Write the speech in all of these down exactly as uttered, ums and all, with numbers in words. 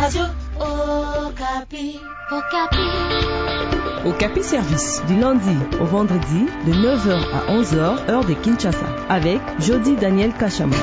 Radio Okapi. Okapi. Okapi Service, du lundi au vendredi, de neuf heures à onze heures, heure de Kinshasa, avec Jody Daniel Kachama.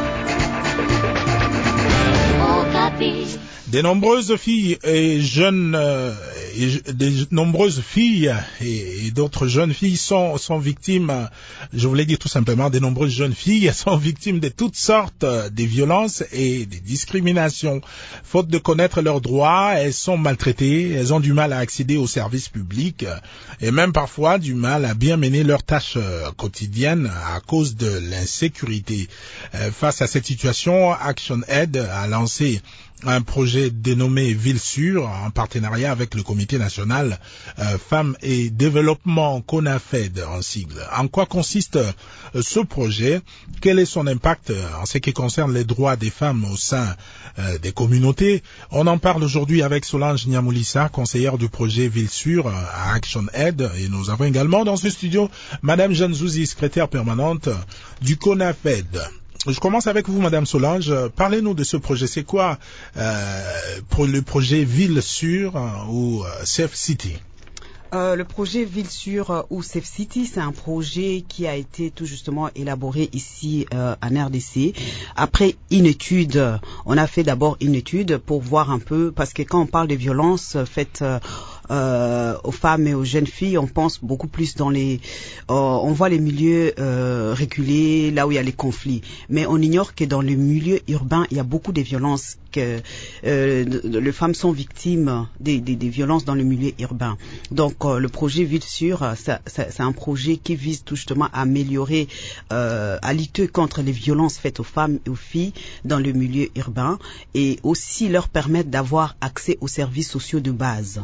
Okapi. De nombreuses filles et jeunes, euh, et de nombreuses filles et, et d'autres jeunes filles sont, sont victimes, je voulais dire tout simplement, de nombreuses jeunes filles sont victimes de toutes sortes de violences et de discriminations. Faute de connaître leurs droits, elles sont maltraitées, elles ont du mal à accéder aux services publics et même parfois du mal à bien mener leurs tâches quotidiennes à cause de l'insécurité. Face à cette situation, Action Aid a lancé un projet dénommé Ville Sûre en partenariat avec le Comité national euh, Femmes et Développement CONAFED en sigle. En quoi consiste euh, ce projet? Quel est son impact en ce qui concerne les droits des femmes au sein euh, des communautés? On en parle aujourd'hui avec Solange Niamoulissa, conseillère du projet Ville Sûre euh, à Action Aid, et nous avons également dans ce studio Madame Jeanne Zouzi, secrétaire permanente du CONAFED. Je commence avec vous, Madame Solange. Parlez-nous de ce projet. C'est quoi euh, pour le projet Ville Sûre euh, ou euh, Safe City? Euh, le projet Ville Sûre euh, ou Safe City, c'est un projet qui a été tout justement élaboré ici euh, en R D C. Après une étude, on a fait d'abord une étude pour voir un peu, parce que quand on parle de violences faites euh, Euh, aux femmes et aux jeunes filles, on pense beaucoup plus dans les, euh, on voit les milieux euh, reculés, là où il y a les conflits. Mais on ignore que dans le milieu urbain, il y a beaucoup de violences, que euh, les femmes sont victimes des, des, des violences dans le milieu urbain. Donc euh, le projet Ville Sûre, ça, ça, c'est un projet qui vise tout justement à améliorer, euh, à lutter contre les violences faites aux femmes et aux filles dans le milieu urbain, et aussi leur permettre d'avoir accès aux services sociaux de base.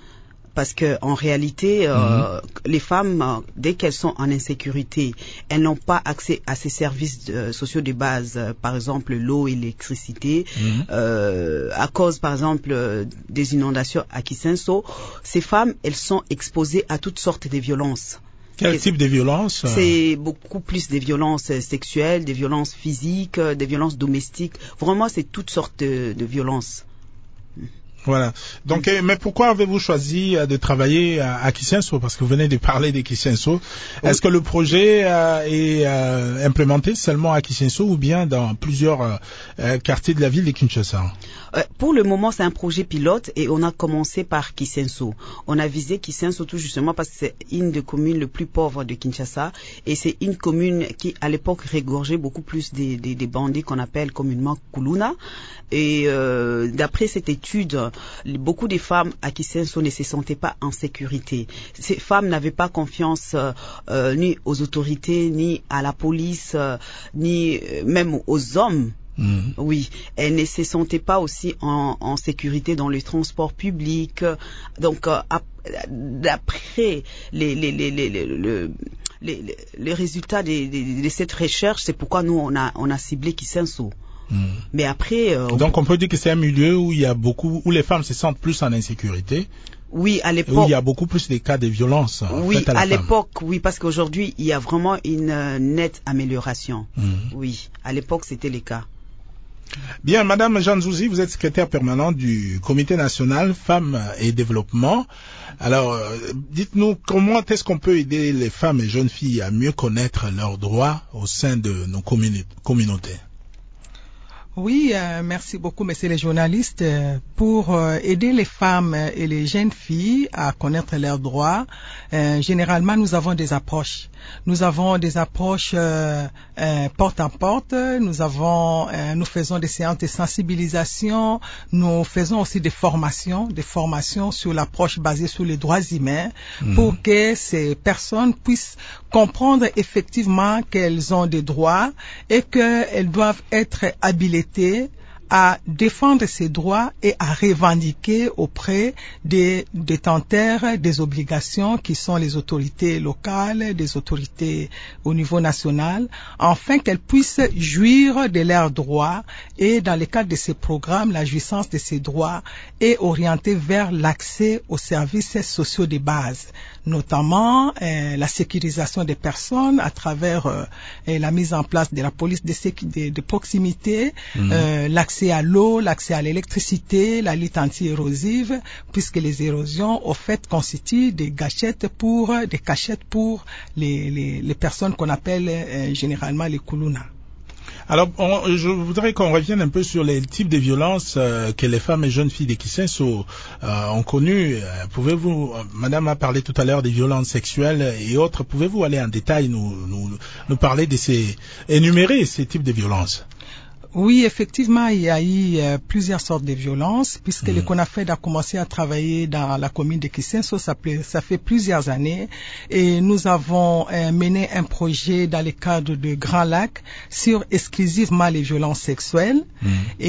Parce que en réalité, euh, mmh. les femmes, dès qu'elles sont en insécurité, elles n'ont pas accès à ces services euh, sociaux de base, euh, par exemple l'eau et l'électricité, mmh. euh, à cause, par exemple, euh, des inondations à Kisenso. Ces femmes, elles sont exposées à toutes sortes de violences. Quel type de violence? C'est beaucoup plus des violences sexuelles, des violences physiques, des violences domestiques. Vraiment, c'est toutes sortes de, de violences. Voilà. Donc, oui. Mais pourquoi avez-vous choisi de travailler à, à Kisenso? Parce que vous venez de parler de Kisenso. Oui. Est-ce que le projet euh, est euh, implémenté seulement à Kisenso ou bien dans plusieurs euh, quartiers de la ville de Kinshasa? euh, Pour le moment, c'est un projet pilote et on a commencé par Kisenso. On a visé Kisenso tout justement parce que c'est une des communes les plus pauvres de Kinshasa et c'est une commune qui, à l'époque, régorgeait beaucoup plus des, des, des bandits qu'on appelle communément Kuluna. Et euh, d'après cette étude, beaucoup de femmes à Kisenso ne se sentaient pas en sécurité. Ces femmes n'avaient pas confiance euh, euh, ni aux autorités, ni à la police, euh, ni euh, même aux hommes. Mmh. Oui, elles ne se sentaient pas aussi en, en sécurité dans les transports publics. Donc, euh, d'après les, les, les, les, les, les, les, les résultats de, de, de cette recherche, c'est pourquoi nous, on a, on a ciblé Kisenso. Mmh. Mais après, euh, donc on peut dire que c'est un milieu où il y a beaucoup, où les femmes se sentent plus en insécurité. Oui, à l'époque. Où il y a beaucoup plus de cas de violence. Oui, faites à, la à femme. l'époque, oui, parce qu'aujourd'hui il y a vraiment une euh, nette amélioration. Mmh. Oui, à l'époque c'était le cas. Bien, Madame Jeanne Zouzi, vous êtes secrétaire permanente du Comité national Femmes et Développement. Alors, euh, dites-nous comment est-ce qu'on peut aider les femmes et jeunes filles à mieux connaître leurs droits au sein de nos communi- communautés? Oui, euh, merci beaucoup, messieurs les journalistes. Pour euh, aider les femmes et les jeunes filles à connaître leurs droits, euh, généralement, nous avons des approches. Nous avons des approches euh, euh, porte à porte. Nous avons, euh, nous faisons des séances de sensibilisation. Nous faisons aussi des formations, des formations sur l'approche basée sur les droits humains, mmh. pour que ces personnes puissent comprendre effectivement qu'elles ont des droits et qu'elles doivent être habilitées à défendre ses droits et à revendiquer auprès des détenteurs des obligations qui sont les autorités locales, des autorités au niveau national, afin qu'elles puissent jouir de leurs droits. Et dans le cadre de ces programmes, la jouissance de ces droits est orientée vers l'accès aux services sociaux de base, notamment euh, la sécurisation des personnes à travers euh, la mise en place de la police de, sécu- de, de proximité, mmh. euh, l'accès l'accès à l'eau, l'accès à l'électricité, la lutte anti-érosive, puisque les érosions, au fait, constituent des gâchettes pour, des cachettes pour les, les, les personnes qu'on appelle euh, généralement les koulouna. Alors, on, je voudrais qu'on revienne un peu sur les types de violences euh, que les femmes et jeunes filles de Kisenso euh, ont connues. Euh, pouvez-vous, euh, Madame a parlé tout à l'heure des violences sexuelles et autres, pouvez-vous aller en détail nous, nous, nous parler de ces, énumérer ces types de violences? Oui, effectivement, il y a eu euh, plusieurs sortes de violences, puisque mmh. le CONAFED a commencé à travailler dans la commune de Kisenso, ça, ça fait plusieurs années, et nous avons euh, mené un projet dans le cadre de Grand Lac sur exclusivement les violences sexuelles, mmh.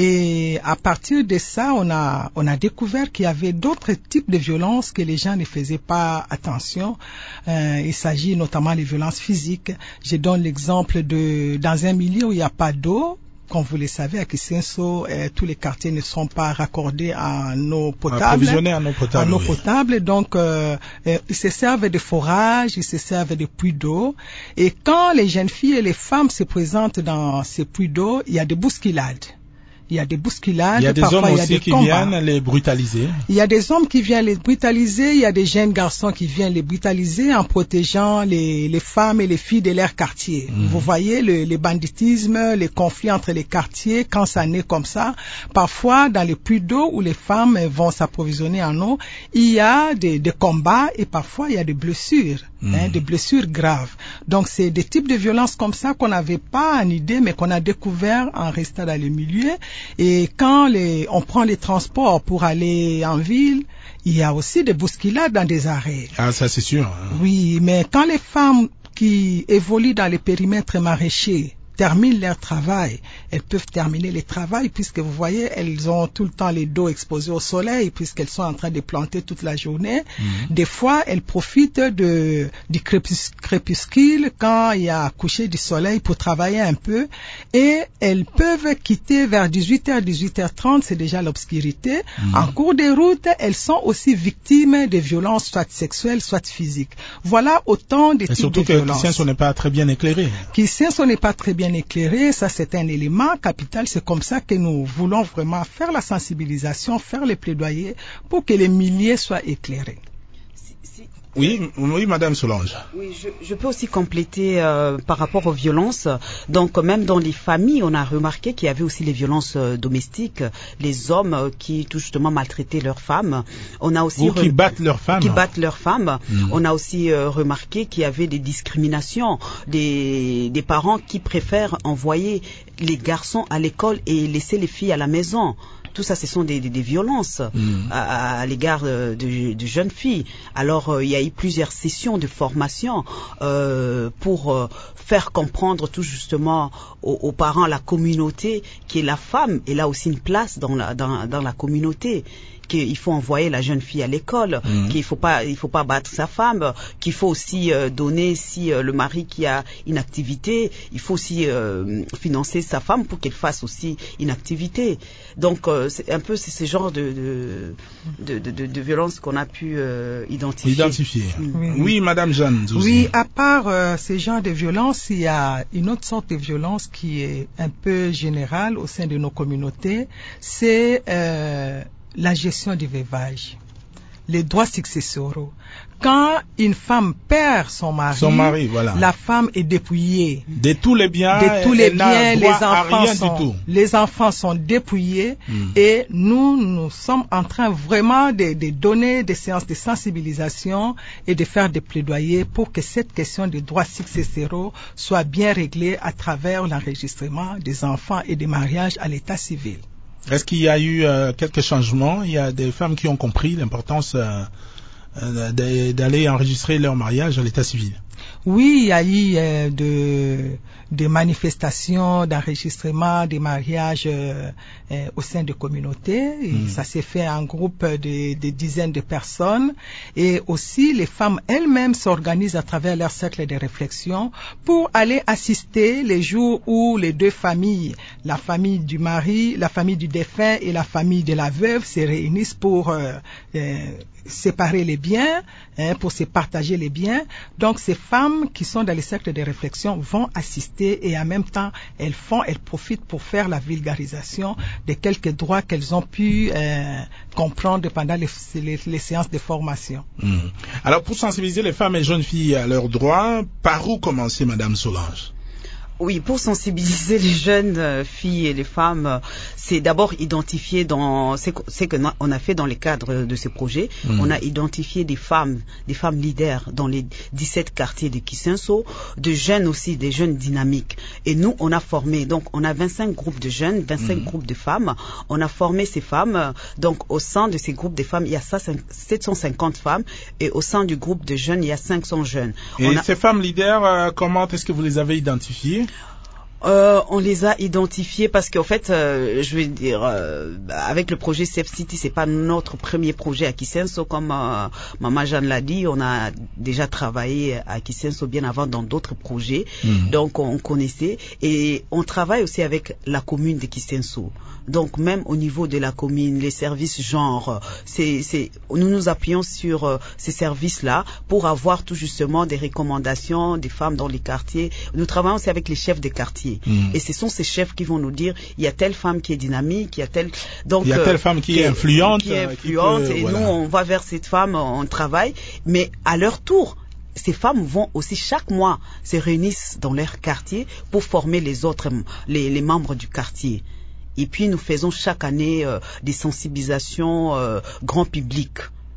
et à partir de ça, on a, on a découvert qu'il y avait d'autres types de violences que les gens ne faisaient pas attention. Euh, il s'agit notamment des violences physiques. Je donne l'exemple de, dans un milieu où il n'y a pas d'eau, comme vous le savez, à Kisenso, euh, tous les quartiers ne sont pas raccordés en eau potable. Approvisionnés en eau potable. En eau oui. potable, donc euh, euh, ils se servent de forages, ils se servent de puits d'eau. Et quand les jeunes filles et les femmes se présentent dans ces puits d'eau, il y a des bousculades. Il y a des bousculades. Il y a des parfois, hommes il y a aussi des qui combats. viennent les brutaliser. Il y a des hommes qui viennent les brutaliser, il y a des jeunes garçons qui viennent les brutaliser en protégeant les, les femmes et les filles de leur quartier. Mmh. Vous voyez le, le banditisme, les conflits entre les quartiers, quand ça naît comme ça. Parfois, dans les puits d'eau où les femmes vont s'approvisionner en eau, il y a des, des combats et parfois il y a des blessures, mmh. hein, des blessures graves. Donc c'est des types de violences comme ça qu'on n'avait pas en idée, mais qu'on a découvert en restant dans le milieu. Et quand les, on prend les transports pour aller en ville, il y a aussi des bousculades dans des arrêts. Ah, ça c'est sûr. Hein. Oui, mais quand les femmes qui évoluent dans les périmètres maraîchers terminent leur travail, elles peuvent terminer le travail puisque vous voyez, elles ont tout le temps les dos exposés au soleil puisqu'elles sont en train de planter toute la journée. Mmh. Des fois, elles profitent de, du crépus, crépuscule quand il y a coucher du soleil pour travailler un peu et elles peuvent quitter vers dix-huit heures, dix-huit heures trente, c'est déjà l'obscurité. Mmh. En cours de route, elles sont aussi victimes de violences soit sexuelles, soit physiques. Voilà autant de et types surtout de que violences. Kisenso n'est pas très bien éclairé. Kisenso n'est pas très bien éclairé, ça c'est un élément capital, c'est comme ça que nous voulons vraiment faire la sensibilisation, faire les plaidoyers pour que les milieux soient éclairés. Oui, oui, Madame Solange. Oui, je, je peux aussi compléter euh, par rapport aux violences. Donc, même dans les familles, on a remarqué qu'il y avait aussi les violences euh, domestiques, les hommes euh, qui tout justement maltraitaient leurs femmes. On a aussi Ou qui battent leurs femmes. Qui battent leurs femmes. Mmh. On a aussi euh, remarqué qu'il y avait des discriminations, des, des parents qui préfèrent envoyer les garçons à l'école et laisser les filles à la maison. Tout ça, ce sont des, des, des violences mmh. à, à l'égard de, de, de jeunes filles. Alors, euh, il y a eu plusieurs sessions de formation euh, pour euh, faire comprendre tout justement aux, aux parents, à la communauté, que la femme, elle a aussi une place dans la, dans, dans la communauté. Qu'il faut envoyer la jeune fille à l'école, mmh. qu'il faut pas, il faut pas battre sa femme, qu'il faut aussi euh, donner si euh, le mari qui a une activité, il faut aussi euh, financer sa femme pour qu'elle fasse aussi une activité. Donc euh, c'est un peu c'est ce genre de de de, de, de violence qu'on a pu euh, identifier. Identifier. Mmh. Oui, oui, Madame Jeanne. Aussi. Oui, à part euh, ce genre de violence, il y a une autre sorte de violence qui est un peu générale au sein de nos communautés, c'est euh, la gestion du veuvage, les droits successoraux. Quand une femme perd son mari, son mari voilà. la femme est dépouillée. De tous les biens, de tous les biens, les enfants, rien sont, du tout. les enfants sont dépouillés mm. et nous, nous sommes en train vraiment de, de donner des séances de sensibilisation et de faire des plaidoyers pour que cette question des droits successoraux soit bien réglée à travers l'enregistrement des enfants et des mariages à l'état civil. Est-ce qu'il y a eu euh, quelques changements? Il y a des femmes qui ont compris l'importance euh, euh, d'aller enregistrer leur mariage à l'état civil. Oui, il y a eu euh, de, des manifestations d'enregistrement des mariages euh, euh, au sein de communautés. Et mmh. Ça s'est fait en groupe de, de dizaines de personnes. Et aussi, les femmes elles-mêmes s'organisent à travers leur cercle de réflexion pour aller assister les jours où les deux familles, la famille du mari, la famille du défunt et la famille de la veuve se réunissent pour euh, euh, séparer les biens, hein, pour se partager les biens. Donc ces femmes femmes qui sont dans les cercles de réflexion vont assister et en même temps, elles font, elles profitent pour faire la vulgarisation de quelques droits qu'elles ont pu euh, comprendre pendant les, les, les séances de formation. Mmh. Alors, pour sensibiliser les femmes et jeunes filles à leurs droits, par où commencer, Madame Solange? Oui, pour sensibiliser les jeunes euh, filles et les femmes, euh, c'est d'abord identifier dans ce qu'on a fait dans le cadre de ce projet. Mmh. On a identifié des femmes, des femmes leaders dans les dix-sept quartiers de Kisenso, de jeunes aussi, des jeunes dynamiques. Et nous, on a formé, donc on a vingt-cinq groupes de jeunes, vingt-cinq mmh. groupes de femmes. On a formé ces femmes. Donc au sein de ces groupes de femmes, il y a sept cent cinquante femmes, et au sein du groupe de jeunes, il y a cinq cents jeunes. Et on a... ces femmes leaders, euh, comment est-ce que vous les avez identifiées? Euh, on les a identifiés parce qu'en fait, euh, je vais dire, euh, avec le projet Safe City, c'est pas notre premier projet à Kisenso, comme euh, Maman Jeanne l'a dit, on a déjà travaillé à Kisenso bien avant dans d'autres projets, mmh. donc on connaissait, et on travaille aussi avec la commune de Kisenso. Donc même au niveau de la commune, les services genre, c'est, c'est, nous nous appuyons sur euh, ces services-là pour avoir tout justement des recommandations des femmes dans les quartiers. Nous travaillons aussi avec les chefs des quartiers. Mmh. Et ce sont ces chefs qui vont nous dire, il y a telle femme qui est dynamique, il y a telle, donc, il y a telle femme qui, qui est influente. Qui est influente, qui peut, et voilà. Nous, on va vers cette femme, on travaille, mais à leur tour, ces femmes vont aussi chaque mois se réunissent dans leur quartier pour former les autres, les, les membres du quartier. Et puis nous faisons chaque année euh, des sensibilisations euh, grand public.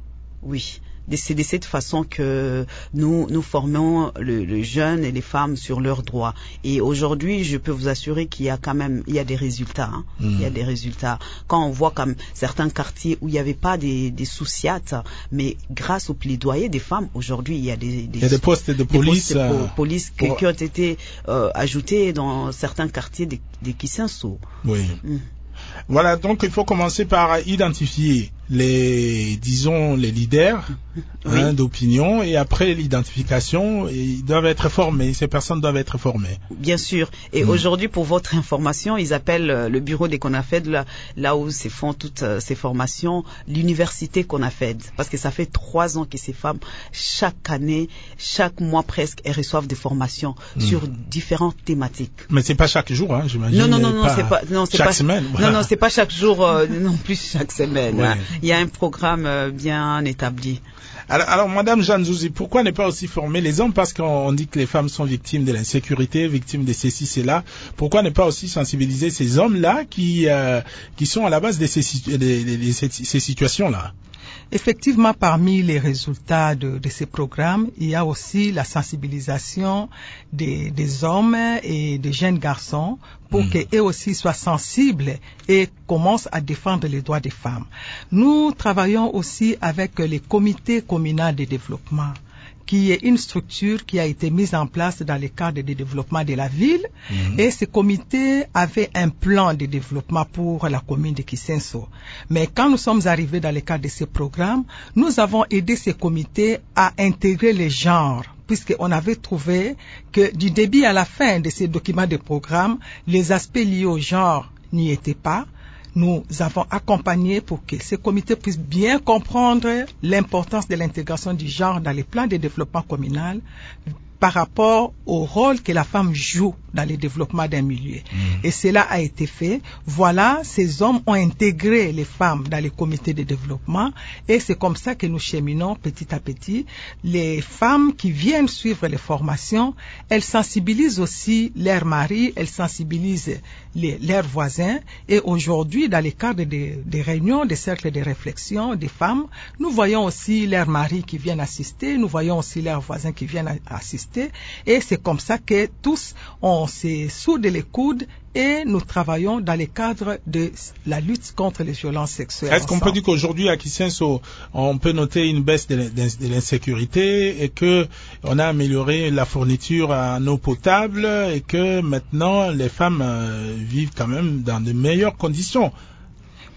Oui. C'est de cette façon que nous nous formons le, le jeune et les femmes sur leurs droits. Et aujourd'hui, je peux vous assurer qu'il y a quand même il y a des résultats. Hein. Mmh. Il y a des résultats. Quand on voit comme certains quartiers où il n'y avait pas des, des souciates, mais grâce au plaidoyer des femmes, aujourd'hui il y a des, des, il y a des postes de police, des postes de police pour... qui ont été euh, ajoutés dans certains quartiers de, de Kisenso. Oui. Mmh. Voilà, donc il faut commencer par identifier les, disons, les leaders oui. hein, d'opinion, et après l'identification, ils doivent être formés, ces personnes doivent être formées. Bien sûr. Et mmh. aujourd'hui, pour votre information, ils appellent le bureau des CONAFED, là, là où se font toutes euh, ces formations, l'université CONAFED. Parce que ça fait trois ans que ces femmes, chaque année, chaque mois presque, elles reçoivent des formations mmh. sur différentes thématiques. Mais c'est pas chaque jour, hein, j'imagine. Non, non, non, non, c'est pas, non, c'est chaque pas, semaine. Non, non, c'est pas chaque jour, euh, non plus chaque semaine. Oui. Hein. Il y a un programme euh, bien établi. Alors, alors, Madame Jeanne Zouzi, pourquoi ne pas aussi former les hommes? Parce qu'on dit que les femmes sont victimes de l'insécurité, victimes de ceci, cela. Pourquoi ne pas aussi sensibiliser ces hommes-là qui, euh, qui sont à la base de ces, de, de, de ces, ces situations-là? Effectivement, parmi les résultats de, de ces programmes, il y a aussi la sensibilisation des, des hommes et des jeunes garçons pour mmh. qu'eux aussi soient sensibles et commencent à défendre les droits des femmes. Nous travaillons aussi avec les comités communaux de développement, qui est une structure qui a été mise en place dans le cadre du développement de la ville. Mmh. Et ce comité avait un plan de développement pour la commune de Kisenso. Mais quand nous sommes arrivés dans le cadre de ce programme, nous avons aidé ce comité à intégrer les genres, puisqu'on avait trouvé que du début à la fin de ces documents de programme, les aspects liés au genre n'y étaient pas. Nous avons accompagné pour que ce comité puisse bien comprendre l'importance de l'intégration du genre dans les plans de développement communal par rapport au rôle que la femme joue dans le développement d'un milieu. Mmh. Et cela a été fait. Voilà, ces hommes ont intégré les femmes dans les comités de développement, et c'est comme ça que nous cheminons petit à petit. Les femmes qui viennent suivre les formations, elles sensibilisent aussi leurs maris, elles sensibilisent les, leurs voisins, et aujourd'hui, dans le cadre des, des réunions, des cercles de réflexion des femmes, nous voyons aussi leurs maris qui viennent assister, nous voyons aussi leurs voisins qui viennent assister. Et c'est comme ça que tous, on se soude les coudes et nous travaillons dans le cadre de la lutte contre les violences sexuelles. Est-ce qu'on peut dire qu'aujourd'hui à Kisenso, on peut noter une baisse de l'insécurité et que on a amélioré la fourniture en eau potable et que maintenant les femmes vivent quand même dans de meilleures conditions?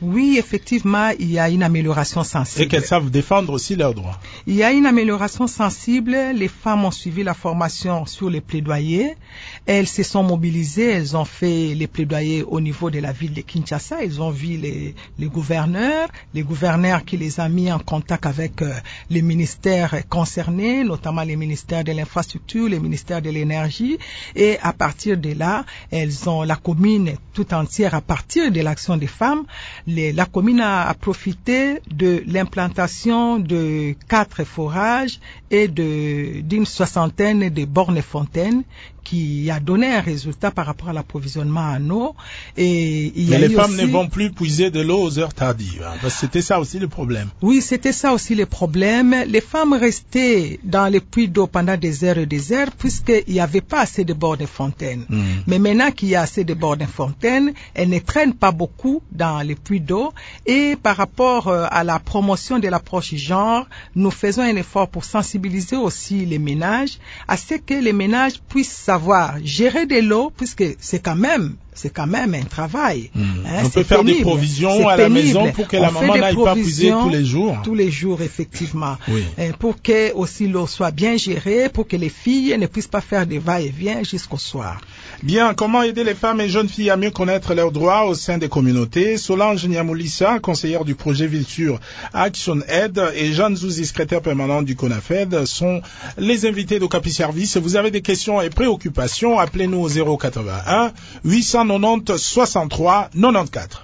Oui, effectivement, il y a une amélioration sensible. Et qu'elles savent défendre aussi leurs droits. Il y a une amélioration sensible. Les femmes ont suivi la formation sur les plaidoyers. Elles se sont mobilisées. Elles ont fait les plaidoyers au niveau de la ville de Kinshasa. Elles ont vu les, les gouverneurs, les gouverneurs qui les ont mis en contact avec euh, les ministères concernés, notamment les ministères de l'infrastructure, les ministères de l'énergie. Et à partir de là, elles ont la commune tout entière, à partir de l'action des femmes, Les, la commune a, a profité de l'implantation de quatre forages et de d'une soixantaine de bornes fontaines qui a donné un résultat par rapport à l'approvisionnement en eau. Et il y Mais a les eu femmes aussi... ne vont plus puiser de l'eau aux heures tardives. Hein, parce que c'était ça aussi le problème. Oui, c'était ça aussi le problème. Les femmes restaient dans les puits d'eau pendant des heures et des heures puisqu'il n'y avait pas assez de bornes fontaines. Mmh. Mais maintenant qu'il y a assez de bornes fontaines, elles ne traînent pas beaucoup dans les puits d'eau. Et par rapport à la promotion de l'approche genre, nous faisons un effort pour sensibiliser aussi les ménages à ce que les ménages puissent savoir gérer de l'eau, puisque c'est quand même c'est quand même un travail. Mmh. Hein, on peut faire pénible. Des provisions à la maison pour que on la maman n'aille pas puiser tous les jours. Tous les jours, effectivement. Oui. Et pour que aussi l'eau soit bien gérée, pour que les filles ne puissent pas faire des va-et-vient jusqu'au soir. Bien, comment aider les femmes et jeunes filles à mieux connaître leurs droits au sein des communautés? Solange Niamoulissa, conseillère du projet Ville Sûre Action Aid, et Jeanne Zouzi, secrétaire permanente du CONAFED, sont les invités d'Okapi Service. Vous avez des questions et préoccupations, appelez-nous au zéro quatre-vingt-un huit cent quatre-vingt-dix soixante-trois quatre-vingt-quatorze.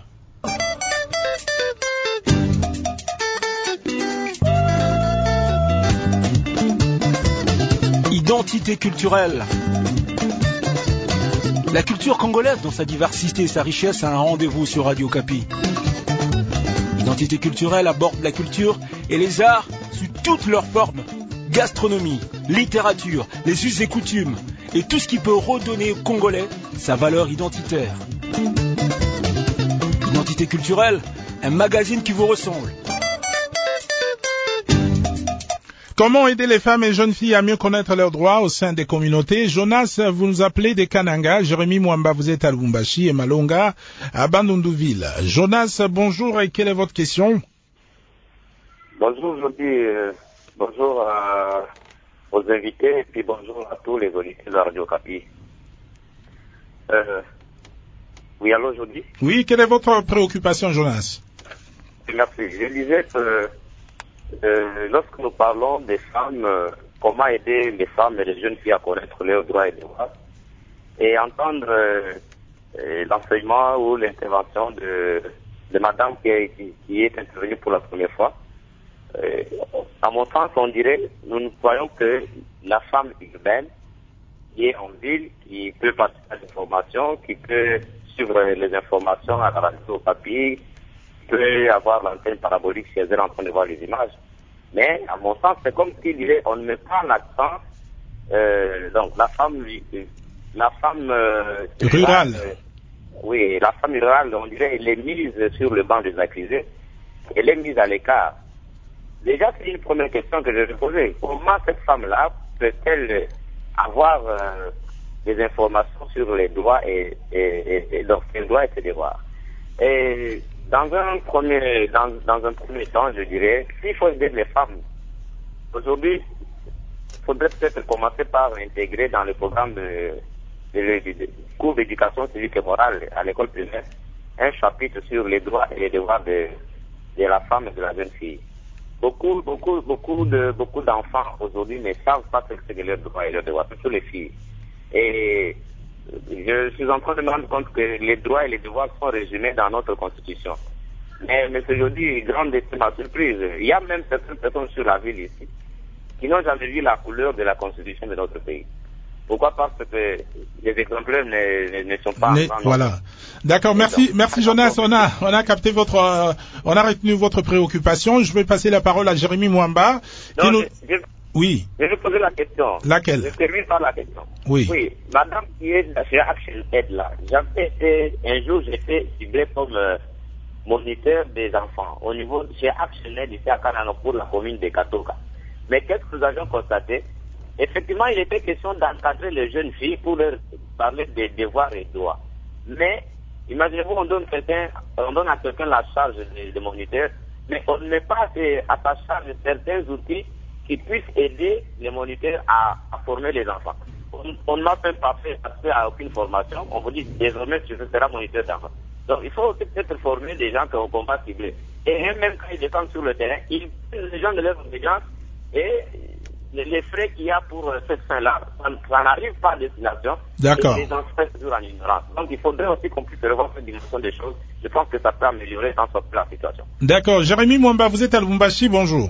Identité culturelle. La culture congolaise, dans sa diversité et sa richesse, a un rendez-vous sur Radio Okapi. Identité culturelle aborde la culture et les arts sous toutes leurs formes. Gastronomie, littérature, les us et coutumes, et tout ce qui peut redonner aux Congolais sa valeur identitaire. Identité culturelle, un magazine qui vous ressemble. Comment aider les femmes et jeunes filles à mieux connaître leurs droits au sein des communautés? Jonas, vous nous appelez des Kananga. Jérémy Mwamba, vous êtes à Lubumbashi et Malonga à Bandundouville. Jonas, bonjour, et quelle est votre question? Bonjour, je dis euh, bonjour à, aux invités et puis bonjour à tous les auditeurs de Radio Okapi. Euh, oui, allô, je dis? Oui, quelle est votre préoccupation, Jonas? Merci. Je disais que Euh, lorsque nous parlons des femmes, euh, comment aider les femmes et les jeunes filles à connaître leurs droits et devoirs, et entendre euh, euh, l'enseignement ou l'intervention de, de madame qui est, qui, qui est intervenue pour la première fois, euh, à mon sens, on dirait, nous nous croyons que la femme urbaine qui est en ville, qui peut participer à l'information, qui peut suivre les informations à la radio, au papier, peut avoir l'antenne parabolique si elle est en train de voir les images. Mais, à mon sens, c'est comme s'il disait, on ne met pas l'accent, euh, donc la femme, la femme euh, rurale. Euh, oui, la femme rurale, on dirait, elle est mise sur le banc des accusés, elle est mise à l'écart. Déjà, c'est une première question que je vais poser. Comment cette femme-là peut-elle avoir euh, des informations sur les droits et, et, et, et donc ses droits et ses devoirs? Et dans un premier, dans, dans un premier temps, je dirais, s'il faut aider les femmes, aujourd'hui, il faudrait peut-être commencer par intégrer dans le programme de, de, de, de cours d'éducation civique et morale à l'école primaire un chapitre sur les droits et les devoirs de, de la femme et de la jeune fille. Beaucoup, beaucoup, beaucoup de, beaucoup d'enfants aujourd'hui ne savent pas ce que c'est leurs droits et leurs devoirs, surtout les filles. Et je suis en train de me rendre compte que les droits et les devoirs sont résumés dans notre constitution. Mais, mais aujourd'hui, grande est ma surprise. Il y a même certaines personnes sur la ville ici qui n'ont jamais vu la couleur de la constitution de notre pays. Pourquoi? Parce que les exemplaires ne, ne, ne sont pas... Mais, voilà. D'accord, merci, donc, merci Jonas. On a, on a capté votre, euh, on a retenu votre préoccupation. Je vais passer la parole à Jérémy Mwamba. Non, qui nous... je, je... Oui. Je vais poser la question. Laquelle? Je termine par la question. Oui. Oui. Madame qui est chez Action Aid là, j'avais été, un jour, j'ai fait ciblé comme euh, moniteur des enfants au niveau de chez Action Aid ici à Kanano pour la commune de Katoka. Mais qu'est-ce que nous avions constaté? Effectivement, il était question d'encadrer les jeunes filles pour leur parler des devoirs et droits. Mais Imaginez-vous, on donne quelqu'un, on donne à quelqu'un la charge de, de moniteur, mais on ne met pas à sa charge certains outils qui puissent aider les moniteurs à, à former les enfants. On n'a même pas fait accès à aucune formation. On vous dit désormais tu seras moniteur d'enfants. Donc il faut aussi peut-être former des gens qui ont combat ciblé. Et même quand ils descendent sur le terrain, ils, les gens de leur obédience et les frais qu'il y a pour cette fin-là, ça, ça n'arrive pas à destination. D'accord. Et les gens restent toujours en ignorance. Donc il faudrait aussi qu'on puisse revoir cette dimension des choses. Je pense que ça peut améliorer tant soit la situation. D'accord. Jérémy Mwamba, vous êtes à Lubumbashi, bonjour.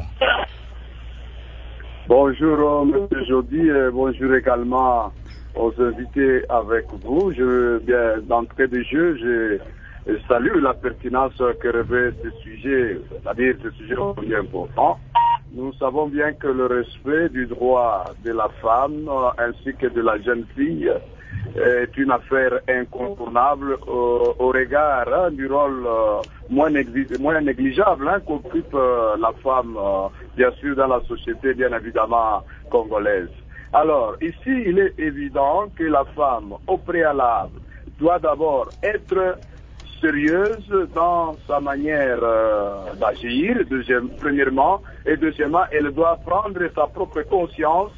Bonjour, monsieur Jody, et bonjour également aux invités avec vous. Je, bien, d'entrée de jeu, je, je salue la pertinence que revêt ce sujet, c'est-à-dire ce sujet aussi important. Nous savons bien que le respect du droit de la femme ainsi que de la jeune fille est une affaire incontournable au, au regard hein, du rôle euh, moins, négli- moins négligeable hein, qu'occupe euh, la femme, euh, bien sûr, dans la société, bien évidemment, congolaise. Alors, ici, il est évident que la femme, au préalable, doit d'abord être sérieuse dans sa manière euh, d'agir, deuxième, premièrement, et deuxièmement, elle doit prendre sa propre conscience,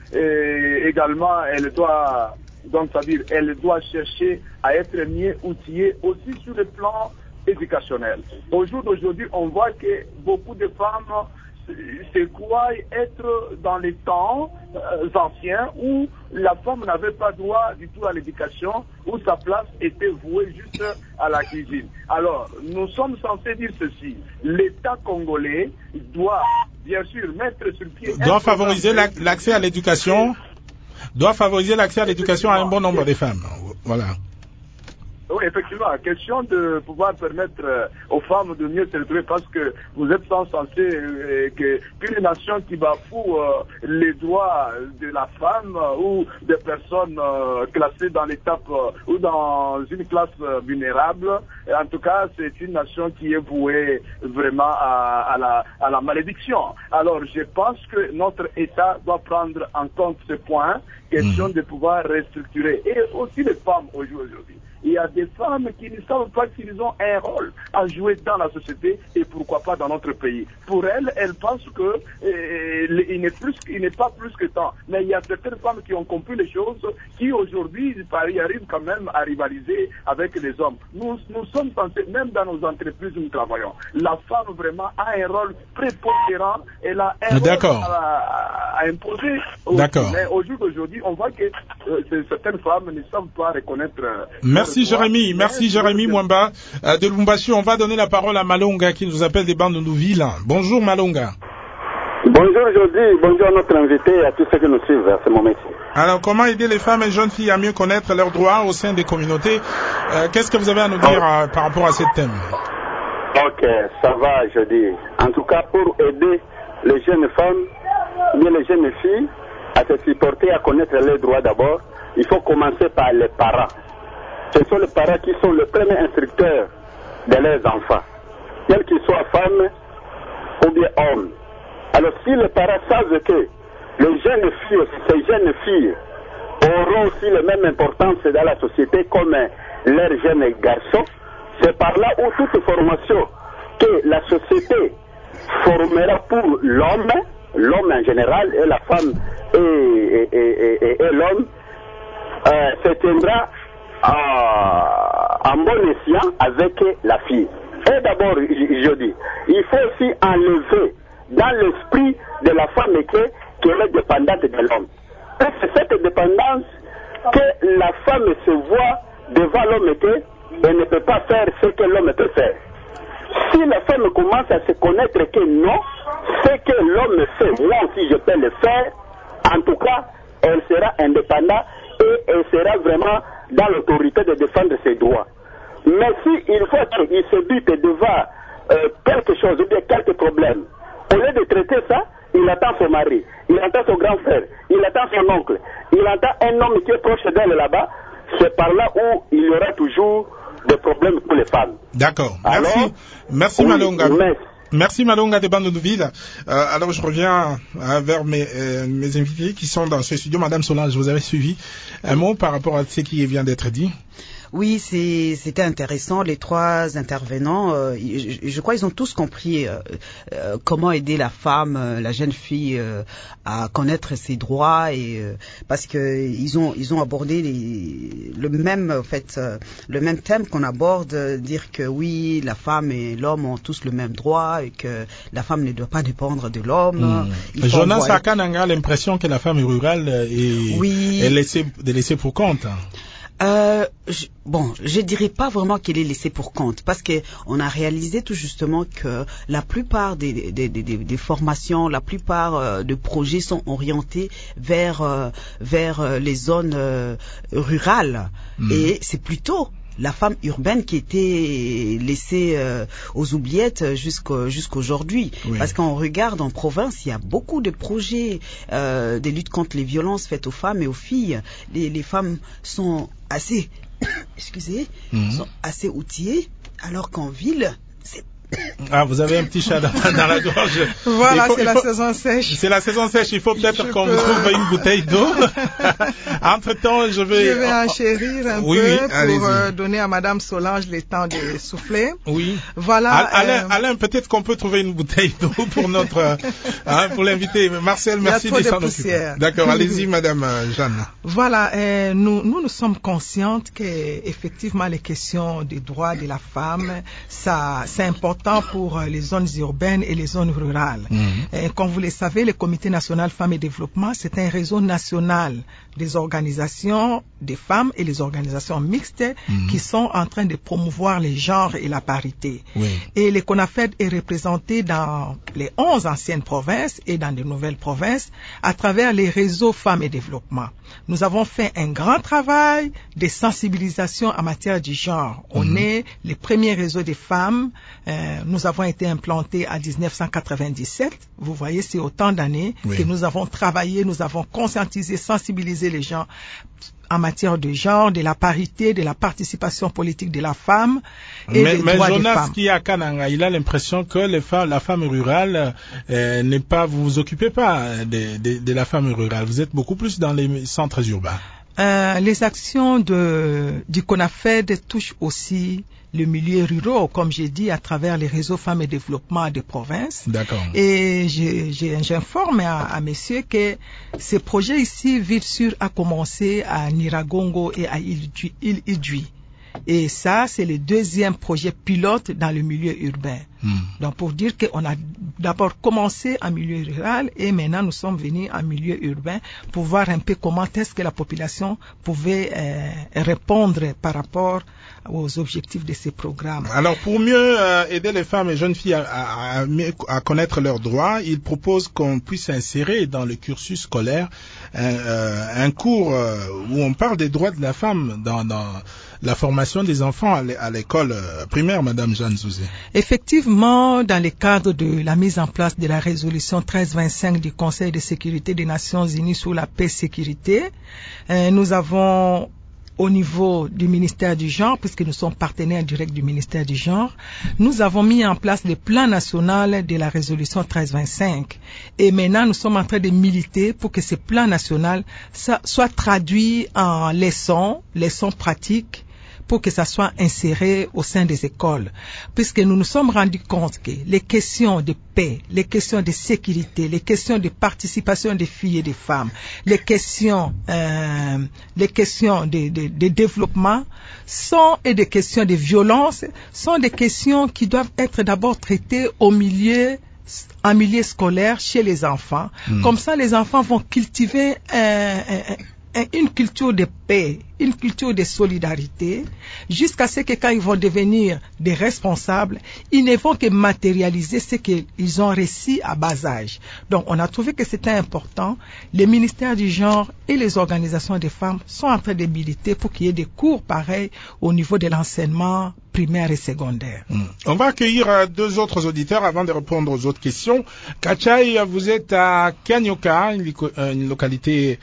et également, elle doit... Donc, c'est-à-dire, elle doit chercher à être mieux outillée aussi sur le plan éducationnel. Au jour d'aujourd'hui, on voit que beaucoup de femmes se croient être dans les temps euh, anciens où la femme n'avait pas droit du tout à l'éducation, où sa place était vouée juste à la cuisine. Alors, nous sommes censés dire ceci. L'État congolais doit, bien sûr, mettre sur pied... Doit favoriser la, l'accès à l'éducation doit favoriser l'accès à l'éducation à un bon nombre de femmes. Voilà. Oui, effectivement, question de pouvoir permettre euh, aux femmes de mieux se retrouver parce que vous êtes censé euh, que qu'une nation qui bafoue euh, les droits de la femme euh, ou des personnes euh, classées dans l'étape euh, ou dans une classe euh, vulnérable, et en tout cas, c'est une nation qui est vouée vraiment à, à, la, à la malédiction. Alors, je pense que notre État doit prendre en compte ce point, question mmh. de pouvoir restructurer. Et aussi les femmes aujourd'hui. Il y a des femmes qui ne savent pas qu'ils ont un rôle à jouer dans la société et pourquoi pas dans notre pays. Pour elles, elles pensent que euh, il n'est plus, il n'est pas plus que temps. Mais il y a certaines femmes qui ont compris les choses, qui aujourd'hui y arrivent quand même à rivaliser avec les hommes. Nous, nous sommes censés, même dans nos entreprises où nous travaillons, la femme vraiment a un rôle prépondérant. Elle a un D'accord. rôle à, à imposer. D'accord. Mais au jour d'aujourd'hui, on voit que euh, certaines femmes ne savent pas reconnaître. Euh, Merci Jérémy, merci Jérémy Mwamba euh, de Lubumbashi. On va donner la parole à Malonga qui nous appelle des bandes de Nouville. Bonjour Malonga. Bonjour Jody, bonjour à notre invité et à tous ceux qui nous suivent à ce moment-ci. Alors comment aider les femmes et jeunes filles à mieux connaître leurs droits au sein des communautés euh, Qu'est-ce que vous avez à nous dire euh, par rapport à ce thème? Ok, ça va Jody. En tout cas pour aider les jeunes femmes, bien les jeunes filles à se supporter, à connaître leurs droits d'abord, il faut commencer par les parents. Ce sont les parents qui sont les premiers instructeurs de leurs enfants, quels qu'ils soient femmes ou bien hommes. Alors si les parents savent que les jeunes filles, ces jeunes filles auront aussi la même importance dans la société comme leurs jeunes garçons, c'est par là où toute formation que la société formera pour l'homme, l'homme en général et la femme et, et, et, et, et l'homme, euh, se tiendra en bon escient avec la fille. Et d'abord, je dis, il faut aussi enlever dans l'esprit de la femme qu'elle est dépendante de l'homme. Et c'est cette dépendance que la femme se voit devant l'homme qu'elle ne peut pas faire ce que l'homme peut faire. Si la femme commence à se connaître que non, ce que l'homme fait, moi aussi je peux le faire, en tout cas, elle sera indépendante et elle sera vraiment dans l'autorité de défendre ses droits. Mais si il faut qu'il se bute devant euh, quelque chose ou bien quelques problèmes, au lieu de traiter ça, il attend son mari, il attend son grand frère, il attend son oncle, il attend un homme qui est proche d'elle là-bas, c'est par là où il y aura toujours des problèmes pour les femmes. D'accord. Merci. Alors, merci oui, Malonga. Mais... Merci Malonga des bandes de Nouville. Euh, alors je reviens euh, vers mes, euh, mes invités qui sont dans ce studio. Madame Solange, vous avez suivi un mot par rapport à ce qui vient d'être dit? Oui, c'est, c'était intéressant. Les trois intervenants, euh, je, je crois, ils ont tous compris euh, euh, comment aider la femme, euh, la jeune fille, euh, à connaître ses droits, et euh, parce que ils ont ils ont abordé les, le même en fait euh, le même thème qu'on aborde, euh, dire que oui, la femme et l'homme ont tous le même droit et que la femme ne doit pas dépendre de l'homme. Mmh. Jonas à Kananga a l'impression que la femme rurale est, oui. est laissée, est laissée pour compte. Euh, je, bon, je dirais pas vraiment qu'elle est laissée pour compte, parce que on a réalisé tout justement que la plupart des, des, des, des, des formations, la plupart euh, de projets sont orientés vers euh, vers les zones euh, rurales, mmh. et c'est plutôt la femme urbaine qui était laissée euh, aux oubliettes jusqu'au, jusqu'aujourd'hui. Oui. Parce qu'on regarde en province, il y a beaucoup de projets euh, de lutte contre les violences faites aux femmes et aux filles. Les, les femmes sont assez, excusez, mmh. sont assez outillées, alors qu'en ville, c'est Ah, vous avez un petit chat dans, dans la gorge. Voilà, faut, c'est la faut, saison sèche. C'est la saison sèche. Il faut peut-être je qu'on peux... vous trouve une bouteille d'eau. Entre-temps, je vais... Je vais enchérir un oui, peu oui, pour euh, donner à Madame Solange le temps de souffler. Oui. Voilà. Alain, euh... Alain, peut-être qu'on peut trouver une bouteille d'eau pour notre, hein, pour l'invité. Marcel, merci de s'en occuper. D'accord, allez-y, Madame Jeanne. Voilà, euh, nous, nous nous sommes conscientes que effectivement les questions des droits de la femme, ça, c'est important pour les zones urbaines et les zones rurales. Mmh. Et comme vous le savez, le Comité national femmes et développement, c'est un réseau national des organisations des femmes et les organisations mixtes mmh. qui sont en train de promouvoir les genres et la parité. Oui. Et le CONAFED est représenté dans les onze anciennes provinces et dans de nouvelles provinces à travers les réseaux femmes et développement. Nous avons fait un grand travail de sensibilisation en matière du genre. On mmh. est les premiers réseaux des femmes. Euh, nous avons été implantés en dix-neuf cent quatre-vingt-dix-sept. Vous voyez, c'est autant d'années oui. que nous avons travaillé, nous avons conscientisé, sensibilisé les gens en matière de genre, de la parité, de la participation politique de la femme et mais, des mais droits Jonas des femmes. Qui à Kananga, il a l'impression que les femmes, la femme rurale euh, n'est pas, vous vous occupez pas de, de, de la femme rurale. Vous êtes beaucoup plus dans les centres urbains. Euh, les actions de, du CONAFED touchent aussi le milieu rural, comme j'ai dit, à travers les réseaux femmes et développement des provinces. D'accord. Et je, je, j'informe à, à messieurs que ce projet ici, Ville-Sûre, a commencé à Niragongo et à Île-Idui. Et ça, c'est le deuxième projet pilote dans le milieu urbain. Mmh. Donc, pour dire qu'on a d'abord commencé en milieu rural et maintenant nous sommes venus en milieu urbain pour voir un peu comment est-ce que la population pouvait euh, répondre par rapport aux objectifs de ces programmes. Alors, pour mieux euh, aider les femmes et jeunes filles à, à, à, à connaître leurs droits, ils proposent qu'on puisse insérer dans le cursus scolaire un, euh, un cours euh, où on parle des droits de la femme dans, dans la formation des enfants à l'école primaire, Madame Jeanne Zouzé. Effectivement, dans le cadre de la mise en place de la résolution treize vingt-cinq du Conseil de sécurité des Nations Unies sur la paix et sécurité, euh, nous avons au niveau du ministère du genre, puisque nous sommes partenaires directs du ministère du genre, nous avons mis en place le plan national de la résolution treize vingt-cinq. Et maintenant, nous sommes en train de militer pour que ce plan national soit traduit en leçons, leçons pratiques, pour que ça soit inséré au sein des écoles. Puisque nous nous sommes rendus compte que les questions de paix, les questions de sécurité, les questions de participation des filles et des femmes, les questions, euh, les questions de, de, de développement sont, et des questions de violence sont des questions qui doivent être d'abord traitées au milieu en milieu scolaire chez les enfants. Mmh. Comme ça, les enfants vont cultiver un, un, une culture de paix, une culture de solidarité, jusqu'à ce que quand ils vont devenir des responsables, ils ne vont que matérialiser ce qu'ils ont réussi à bas âge. Donc, on a trouvé que c'était important. Les ministères du genre et les organisations des femmes sont en train de militer pour qu'il y ait des cours pareils au niveau de l'enseignement primaire et secondaire. Mmh. On va accueillir euh, deux autres auditeurs avant de répondre aux autres questions. Kachai, vous êtes à Kanyoka, une, une localité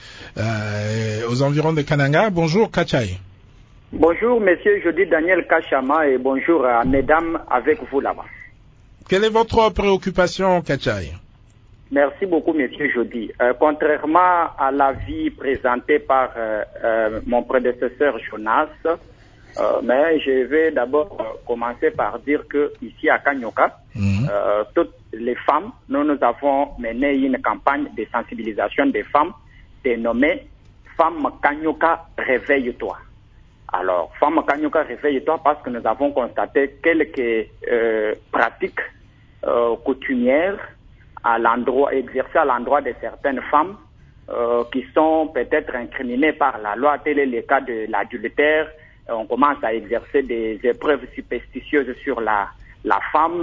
euh, aux environs de Kananga. Bonjour Kachai. Bonjour monsieur, je dis Daniel Kachama et bonjour à mesdames avec vous là-bas. Quelle est votre préoccupation Kachai? Merci beaucoup monsieur Jody. Euh, contrairement à l'avis présenté par euh, euh, mon prédécesseur Jonas, Euh, mais je vais d'abord euh, commencer par dire que ici à Kanyoka, mmh. euh, toutes les femmes, nous, nous avons mené une campagne de sensibilisation des femmes dénommée Femme Kanyoka, réveille-toi. Alors, Femme Kanyoka, réveille-toi parce que nous avons constaté quelques euh, pratiques euh, coutumières à l'endroit, exercées à l'endroit de certaines femmes euh, qui sont peut-être incriminées par la loi. Tel est le cas de l'adultère. On commence à exercer des épreuves superstitieuses sur la, la femme.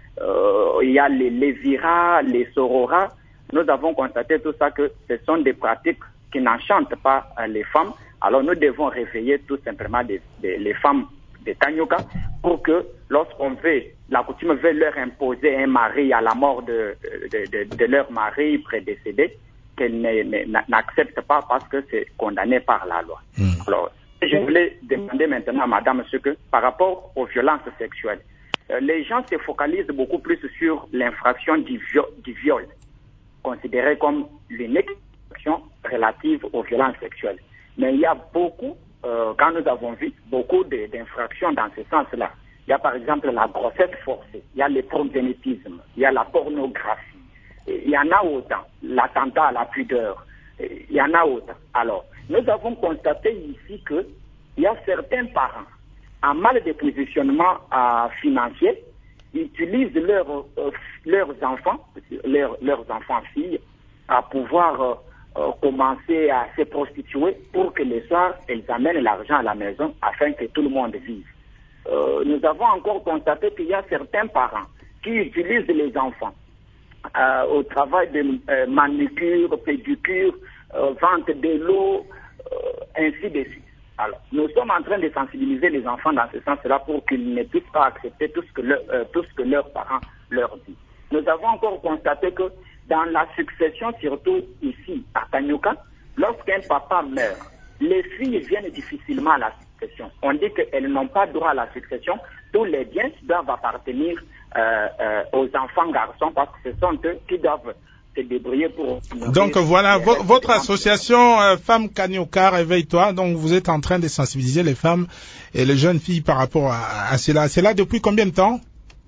Euh, il y a les léviras, les sororas. Nous avons constaté tout ça que ce sont des pratiques qui n'enchantent pas euh, les femmes. Alors nous devons réveiller tout simplement des, des, les femmes de Kanyoka pour que lorsqu'on veut, la coutume veut leur imposer un mari à la mort de, de, de, de leur mari prédécédé, qu'elles n'acceptent pas parce que c'est condamné par la loi. Mmh. Alors, je voulais demander maintenant à madame ce que, par rapport aux violences sexuelles, euh, les gens se focalisent beaucoup plus sur l'infraction du, viol, du viol, considérée comme l'unique infraction relative aux violences sexuelles. Mais il y a beaucoup, euh, quand nous avons vu, beaucoup d'infractions dans ce sens-là. Il y a par exemple la grossesse forcée, il y a le proxénétisme, il y a la pornographie, il y en a autant, l'attentat à la pudeur, il y en a autant. Alors, nous avons constaté ici que il y a certains parents, en mal de positionnement euh, financier, utilisent leur, euh, leurs enfants, leur, leurs enfants filles, à pouvoir euh, euh, commencer à se prostituer pour que les soirs, elles amènent l'argent à la maison afin que tout le monde vive. Euh, nous avons encore constaté qu'il y a certains parents qui utilisent les enfants euh, au travail de euh, manucure, pédicure, euh, vente de l'eau, euh, ainsi de suite. Alors, nous sommes en train de sensibiliser les enfants dans ce sens-là pour qu'ils ne puissent pas accepter tout ce que, leur, euh, tout ce que leurs parents leur disent. Nous avons encore constaté que dans la succession, surtout ici à Kanyoka, lorsqu'un papa meurt, les filles viennent difficilement à la succession. On dit qu'elles n'ont pas droit à la succession. Tous les biens doivent appartenir euh, euh, aux enfants garçons parce que ce sont eux qui doivent se débrouiller pour... Donc voilà, vo votre association euh, Femmes Kanyoka, réveille-toi. Donc vous êtes en train de sensibiliser les femmes et les jeunes filles par rapport à, à cela. C'est là depuis combien de temps?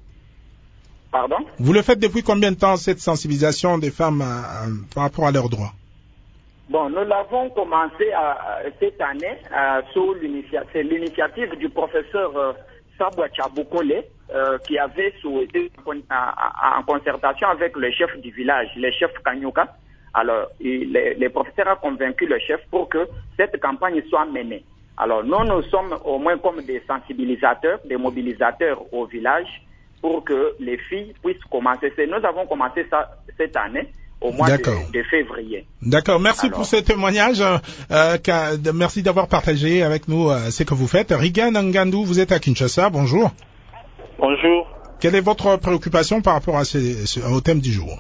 Pardon? Vous le faites depuis combien de temps, cette sensibilisation des femmes euh, par rapport à leurs droits? Bon, nous l'avons commencé euh, cette année euh, sous l'initiative du professeur euh, Sabwa Chabukole euh, qui avait souhaité en, en concertation avec le chef du village, le chef Kanyoka. Alors, il, le, le professeur a convaincu le chef pour que cette campagne soit menée. Alors, nous, nous sommes au moins comme des sensibilisateurs, des mobilisateurs au village pour que les filles puissent commencer. Nous avons commencé ça cette année au mois de, de février. D'accord, merci Alors, pour ce témoignage. Euh, merci d'avoir partagé avec nous euh, ce que vous faites. Rigan Ngandou, vous êtes à Kinshasa, bonjour. Bonjour. Quelle est votre préoccupation par rapport à ce, au thème du jour?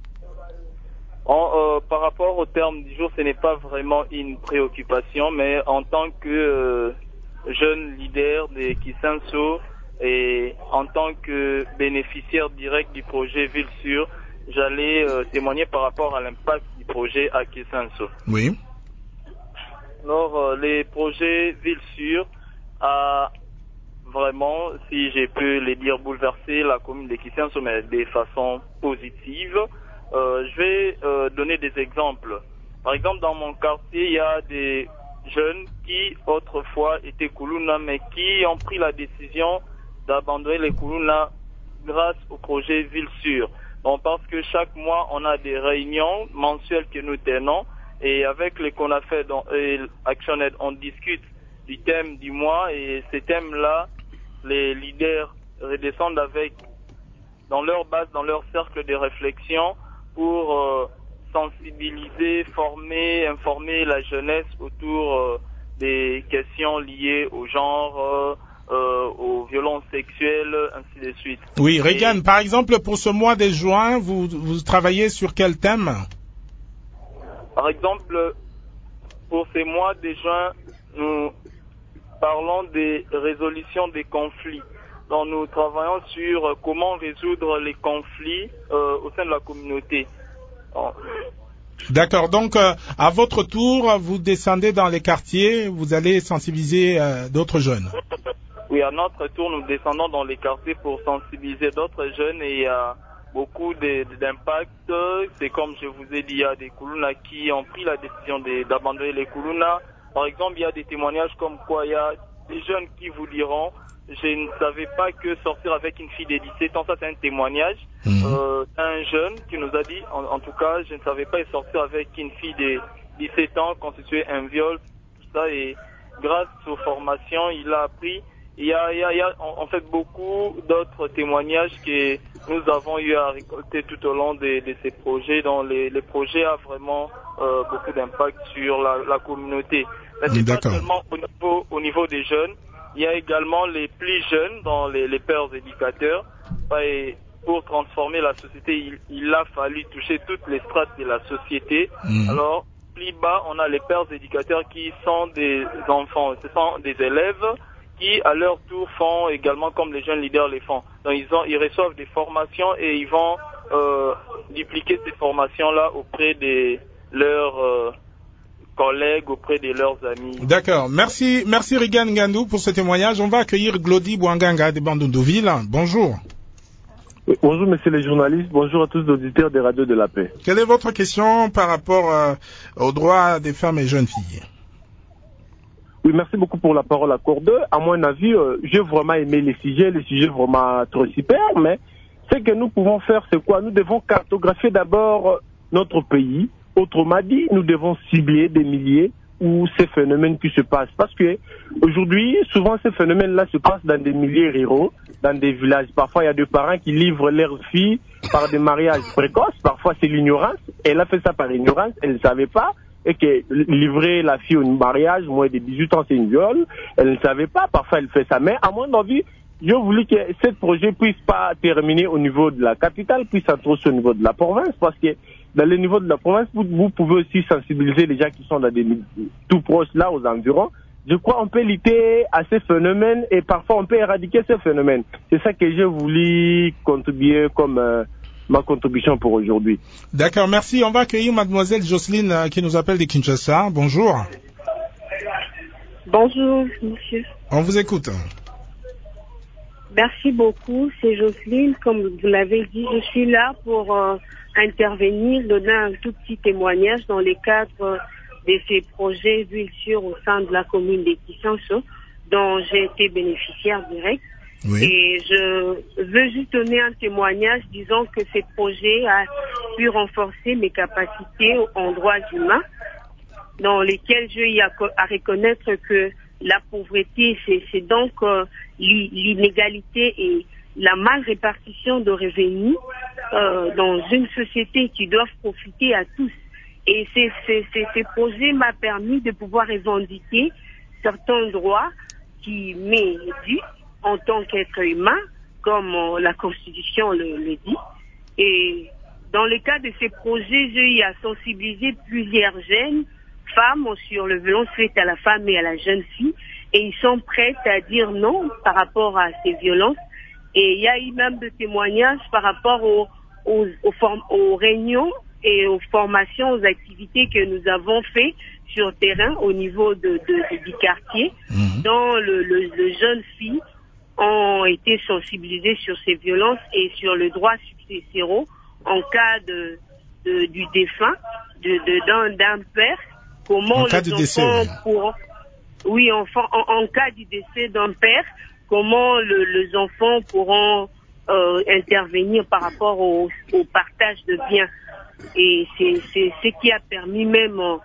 en, euh, Par rapport au thème du jour, ce n'est pas vraiment une préoccupation, mais en tant que euh, jeune leader de Kisanso et en tant que bénéficiaire direct du projet Ville Sûre, j'allais euh, témoigner par rapport à l'impact du projet à Kisanso. Oui. Alors, euh, les projets Ville Sûre a vraiment, si j'ai pu les dire, bouleversé la commune de Kisanso, mais de façon positive. Euh, je vais euh, donner des exemples. Par exemple, dans mon quartier, il y a des jeunes qui autrefois étaient Kuluna, mais qui ont pris la décision d'abandonner les Kuluna grâce au projet Ville Sûre. Bon, parce que chaque mois, on a des réunions mensuelles que nous tenons et avec les qu'on a fait dans ActionAid, on discute du thème du mois et ces thèmes-là, les leaders redescendent avec, dans leur base, dans leur cercle de réflexion pour euh, sensibiliser, former, informer la jeunesse autour euh, des questions liées au genre, euh, Euh, aux violences sexuelles, ainsi de suite. Oui, Regan, par exemple, pour ce mois de juin, vous, vous travaillez sur quel thème? Par exemple, pour ces mois de juin, nous parlons des résolutions des conflits. Donc, nous travaillons sur comment résoudre les conflits euh, au sein de la communauté. Donc, D'accord. Donc, euh, à votre tour, vous descendez dans les quartiers, vous allez sensibiliser euh, d'autres jeunes. Oui, à notre tour, nous descendons dans les quartiers pour sensibiliser d'autres jeunes et il y a beaucoup d'impact. C'est comme je vous ai dit, il y a des Koulouna qui ont pris la décision de, d'abandonner les Koulouna. Par exemple, il y a des témoignages comme quoi il y a des jeunes qui vous diront je ne savais pas que sortir avec une fille de dix-sept ans, ça c'est un témoignage. Mmh. Euh, un jeune qui nous a dit, en, en tout cas, je ne savais pas sortir avec une fille de dix-sept ans, constituer un viol, tout ça. Et grâce aux formations, il a appris. Il y a, il y a, il y a en, en fait beaucoup d'autres témoignages que nous avons eu à récolter tout au long de, de ces projets. Donc les, les projets ont vraiment euh, beaucoup d'impact sur la, la communauté. Mais c'est pas seulement au niveau, au niveau des jeunes. Il y a également les plus jeunes, dans les, les pères éducateurs. Et pour transformer la société, il, il a fallu toucher toutes les strates de la société. Mmh. Alors, plus bas, on a les pères éducateurs qui sont des enfants, ce sont des élèves qui, à leur tour, font également comme les jeunes leaders les font. Donc, ils, ont, ils reçoivent des formations et ils vont euh, dupliquer ces formations-là auprès de leurs... Euh, collègues, auprès de leurs amis. D'accord. Merci, merci Rigan Ngandou pour ce témoignage. On va accueillir Glody Bouanganga de Bandundouville. Bonjour. Oui, bonjour messieurs les journalistes, bonjour à tous les auditeurs des radios de la paix. Quelle est votre question par rapport euh, aux droits des femmes et jeunes filles? Oui, merci beaucoup pour la parole accordée. À mon avis, euh, j'ai vraiment aimé les sujets, les sujets vraiment trop super, mais ce que nous pouvons faire, c'est quoi? Nous devons cartographier d'abord notre pays. Autrement dit, nous devons cibler des milliers où ces phénomènes qui se passent. Parce que aujourd'hui, souvent ces phénomènes-là se passent dans des milieux ruraux, dans des villages. Parfois, il y a des parents qui livrent leurs filles par des mariages précoces. Parfois, c'est l'ignorance. Elle a fait ça par ignorance. Elle ne savait pas. Et que livrer la fille au mariage, moins de dix-huit ans, c'est une viol. Elle ne savait pas. Parfois, elle fait ça. Mais à mon avis, je voulais que ce projet puisse pas terminer au niveau de la capitale, puisse être aussi au niveau de la province, parce que dans le niveau de la province, vous, vous pouvez aussi sensibiliser les gens qui sont dans des tout proches là, aux environs. Je crois qu'on peut lutter à ces phénomènes et parfois on peut éradiquer ces phénomènes. C'est ça que j'ai voulu contribuer comme euh, ma contribution pour aujourd'hui. D'accord, merci. On va accueillir mademoiselle Jocelyne euh, qui nous appelle de Kinshasa. Bonjour. Bonjour, monsieur. On vous écoute. Merci beaucoup, c'est Jocelyne. Comme vous l'avez dit, je suis là pour euh, intervenir, donner un tout petit témoignage dans le cadre de ces projets Ville Sûre au sein de la commune de Kisanso, dont j'ai été bénéficiaire direct. Oui. Et je veux juste donner un témoignage disant que ces projets a pu renforcer mes capacités en droits humains, dans lesquels je y a à reconnaître que la pauvreté, c'est donc euh, l'inégalité et la mal répartition de revenus euh, dans une société qui doit profiter à tous. Et ces, ces, ces, ces projets m'ont permis de pouvoir revendiquer certains droits qui m'est dû en tant qu'être humain, comme euh, la Constitution le, le dit. Et dans le cas de ces projets, j'ai eu à sensibiliser plusieurs jeunes femmes sur le violence faite à la femme et à la jeune fille, et ils sont prêts à dire non par rapport à ces violences. Et il y a eu même des témoignages par rapport aux, aux, aux, aux réunions et aux formations, aux activités que nous avons fait sur le terrain au niveau de, de, de, du quartier, mmh. dont le, le, le jeune fille ont été sensibilisés sur ces violences et sur le droit successoral en cas de, de du défunt, de, de d'un, d'un père. Comment les enfants pourront, oui, en, en, en cas du décès d'un père, comment le, les enfants pourront euh, intervenir par rapport au, au partage de biens. Et c'est, c'est ce qui a permis même aux,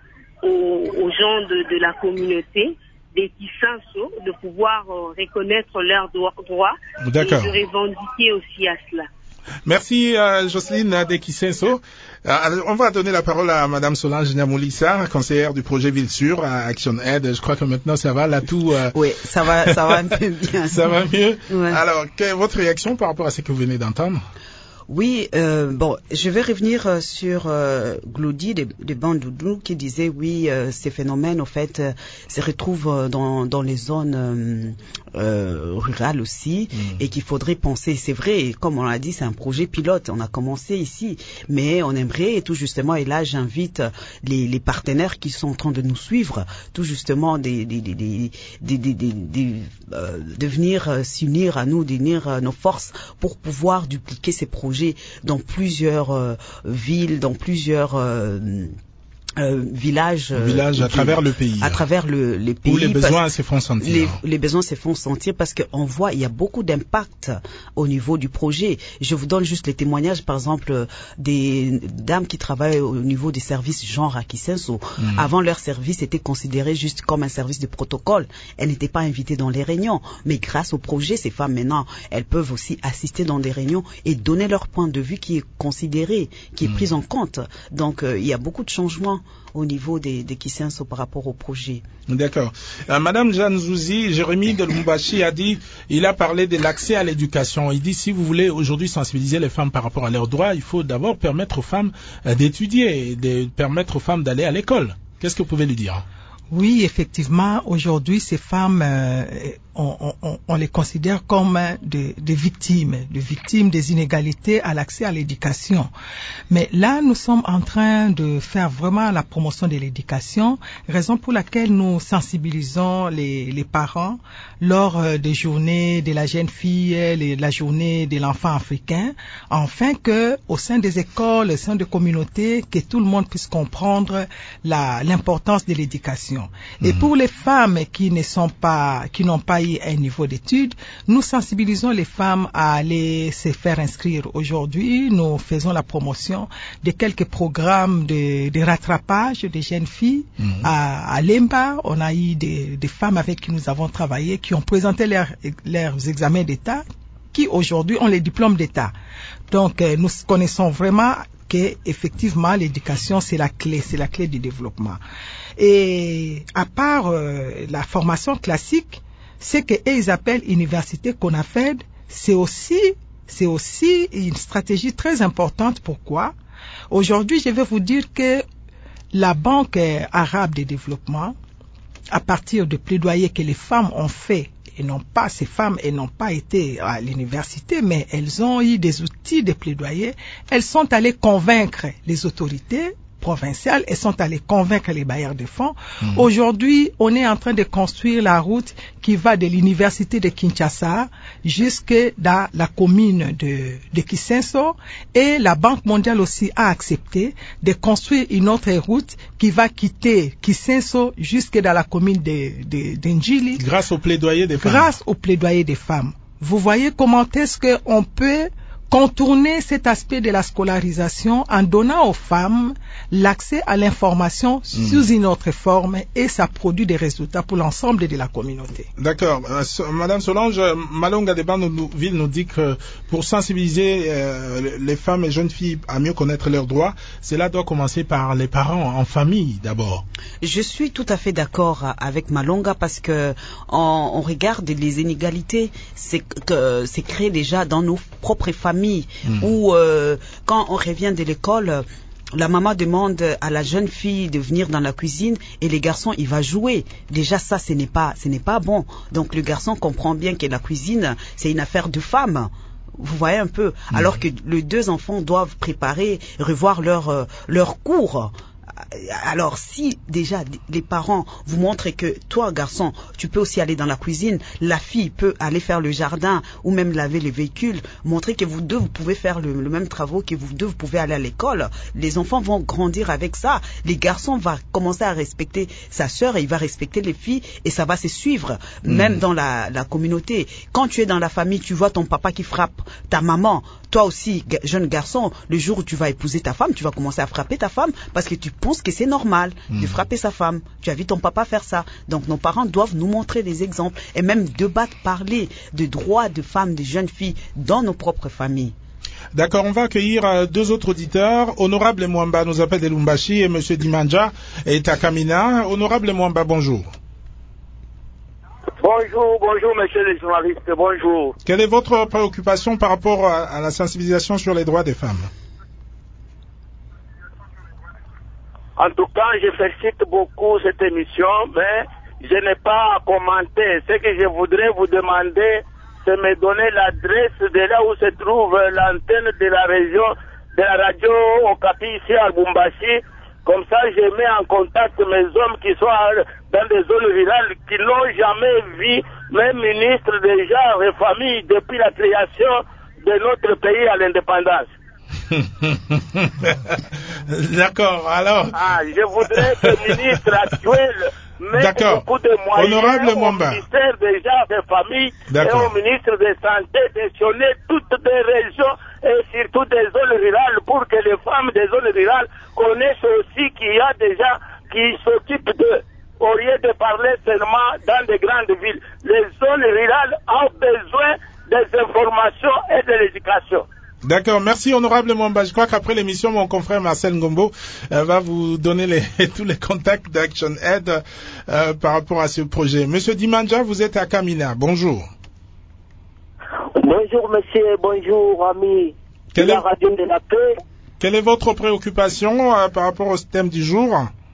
aux gens de, de la communauté des Kisanso de pouvoir euh, reconnaître leurs droits et de revendiquer aussi à cela. Merci euh, Jocelyne de Kisenso. Euh, on va donner la parole à Madame Solange Niamoulissa, conseillère du projet Ville Sûre à Action Aid. Je crois que maintenant ça va, là tout. Euh... Oui, ça va, ça va un peu bien. Ça va mieux. Ouais. Alors, quelle est votre réaction par rapport à ce que vous venez d'entendre? Oui, euh, bon, je vais revenir sur euh, Glody de, de Bandoudou qui disait oui, euh, ces phénomènes, au fait, euh, se retrouvent dans, dans les zones euh, euh, rurales aussi, mmh. et qu'il faudrait penser. C'est vrai, comme on l'a dit, c'est un projet pilote. On a commencé ici, mais on aimerait, et tout justement, et là, j'invite les, les partenaires qui sont en train de nous suivre, tout justement, des, des, des, des, des, des, des, des, euh, de venir euh, s'unir à nous, d'unir euh, nos forces pour pouvoir dupliquer ces projets dans plusieurs euh, villes, dans plusieurs euh, Euh, villages, euh, villages à qui, travers le pays, à hein. travers le, les pays, où les besoins se font sentir. Les, les besoins se font sentir parce qu'on voit il y a beaucoup d'impact au niveau du projet. Je vous donne juste les témoignages, par exemple, des dames qui travaillent au niveau des services genre à Kisenso. Mmh. Avant, leur service était considéré juste comme un service de protocole. Elles n'étaient pas invitées dans les réunions. Mais grâce au projet, ces femmes maintenant, elles peuvent aussi assister dans des réunions et donner leur point de vue qui est considéré, qui est mmh. pris en compte. Donc, euh, il y a beaucoup de changements au niveau des, des Kisenso par rapport au projet. D'accord. Euh, Madame Jeanne Zouzi, Jérémy de Lumbashi a dit, il a parlé de l'accès à l'éducation. Il dit, si vous voulez aujourd'hui sensibiliser les femmes par rapport à leurs droits, il faut d'abord permettre aux femmes euh, d'étudier, de permettre aux femmes d'aller à l'école. Qu'est-ce que vous pouvez lui dire? Oui, effectivement, aujourd'hui, ces femmes, euh, on, on, on les considère comme des, des victimes, des victimes des inégalités à l'accès à l'éducation. Mais là, nous sommes en train de faire vraiment la promotion de l'éducation, raison pour laquelle nous sensibilisons les, les parents lors des journées de la jeune fille, les, la journée de l'enfant africain, afin que, au sein des écoles, au sein des communautés, que tout le monde puisse comprendre la, l'importance de l'éducation. Et pour les femmes qui ne sont pas, qui n'ont pas eu un niveau d'études, nous sensibilisons les femmes à aller se faire inscrire. Aujourd'hui, nous faisons la promotion de quelques programmes de, de rattrapage des jeunes filles mmh. à, à Lemba. On a eu des, des femmes avec qui nous avons travaillé, qui ont présenté leur, leurs examens d'État, qui aujourd'hui ont les diplômes d'État. Donc, euh, nous connaissons vraiment que effectivement l'éducation c'est la clé, c'est la clé du développement. Et à part euh, la formation classique, ce que ils appellent université CONAFED, c'est aussi c'est aussi une stratégie très importante. Pourquoi? Aujourd'hui, je vais vous dire que la Banque arabe de développement, à partir de plaidoyers que les femmes ont fait, et non pas ces femmes, elles n'ont pas été à l'université, mais elles ont eu des outils de plaidoyer. Elles sont allées convaincre les autorités provinciales, elles sont allées convaincre les bailleurs de fonds. Mmh. Aujourd'hui, on est en train de construire la route qui va de l'université de Kinshasa jusque dans la commune de, de Kisenso, et la Banque mondiale aussi a accepté de construire une autre route qui va quitter Kisenso jusque dans la commune de, de, de Njili. Grâce au plaidoyer des femmes. Grâce au plaidoyer des femmes. Vous voyez comment est-ce qu'on peut contourner cet aspect de la scolarisation en donnant aux femmes l'accès à l'information mmh. sous une autre forme, et ça produit des résultats pour l'ensemble de la communauté. D'accord. Euh, Madame Solange, Malonga de Bandoudou nous dit que pour sensibiliser euh, les femmes et jeunes filles à mieux connaître leurs droits, cela doit commencer par les parents en famille d'abord. Je suis tout à fait d'accord avec Malonga parce que on, on regarde les inégalités, c'est que c'est créé déjà dans nos propres familles. Mmh. Où euh, quand on revient de l'école, la maman demande à la jeune fille de venir dans la cuisine et le garçon il va jouer. Déjà ça ce n'est pas ce n'est pas bon. Donc le garçon comprend bien que la cuisine c'est une affaire de femme. Vous voyez un peu. Mmh. Alors que les deux enfants doivent préparer, revoir leur euh, leur cours. Alors si déjà les parents vous montrent que toi garçon tu peux aussi aller dans la cuisine, la fille peut aller faire le jardin ou même laver les véhicules, montrer que vous deux vous pouvez faire le, le même travaux, que vous deux vous pouvez aller à l'école, les enfants vont grandir avec ça. Les garçons vont commencer à respecter sa sœur et il va respecter les filles et ça va se suivre mmh. même dans la, la communauté. Quand tu es dans la famille, tu vois ton papa qui frappe ta maman, toi aussi jeune garçon, le jour où tu vas épouser ta femme, tu vas commencer à frapper ta femme parce que tu penses que c'est normal mmh. de frapper sa femme. Tu as vu ton papa faire ça. Donc nos parents doivent nous montrer des exemples et même débattre, parler de droits de femmes, de jeunes filles dans nos propres familles. D'accord, on va accueillir euh, deux autres auditeurs. Honorable Mwamba nous appelle de Lumbashi et Monsieur Dimanja est à Kamina. Honorable Mwamba, bonjour. Bonjour. bonjour, bonjour, monsieur le journaliste, bonjour. Quelle est votre préoccupation par rapport à, à la sensibilisation sur les droits des femmes? En tout cas, je félicite beaucoup cette émission, mais je n'ai pas à commenter. Ce que je voudrais vous demander, c'est me donner l'adresse de là où se trouve l'antenne de la région, de la radio Okapi ici à Lubumbashi. Comme ça, je mets en contact mes hommes qui sont dans des zones rurales, qui n'ont jamais vu même ministre des genres et familles depuis la création de notre pays à l'indépendance. D'accord, alors... Ah, je voudrais que le ministre actuel mette beaucoup de moyens Honorable au Mwamba. ministère des genres et familles et au ministre de Santé d'actionner toutes les régions et surtout des zones rurales pour que les femmes des zones rurales connaissent aussi qu'il y a des gens qui s'occupent d'eux. Au lieu de parler seulement dans des grandes villes, les zones rurales ont besoin des informations et de l'éducation. D'accord, merci honorable Mwamba. Je crois qu'après l'émission, mon confrère Marcel Ngombo euh, va vous donner les, tous les contacts d'Action Aid euh, par rapport à ce projet. Monsieur Dimanja, vous êtes à Kamina. Bonjour. Bonjour monsieur, bonjour ami de la radio de la paix. Quelle est votre préoccupation euh, par rapport au thème du jour?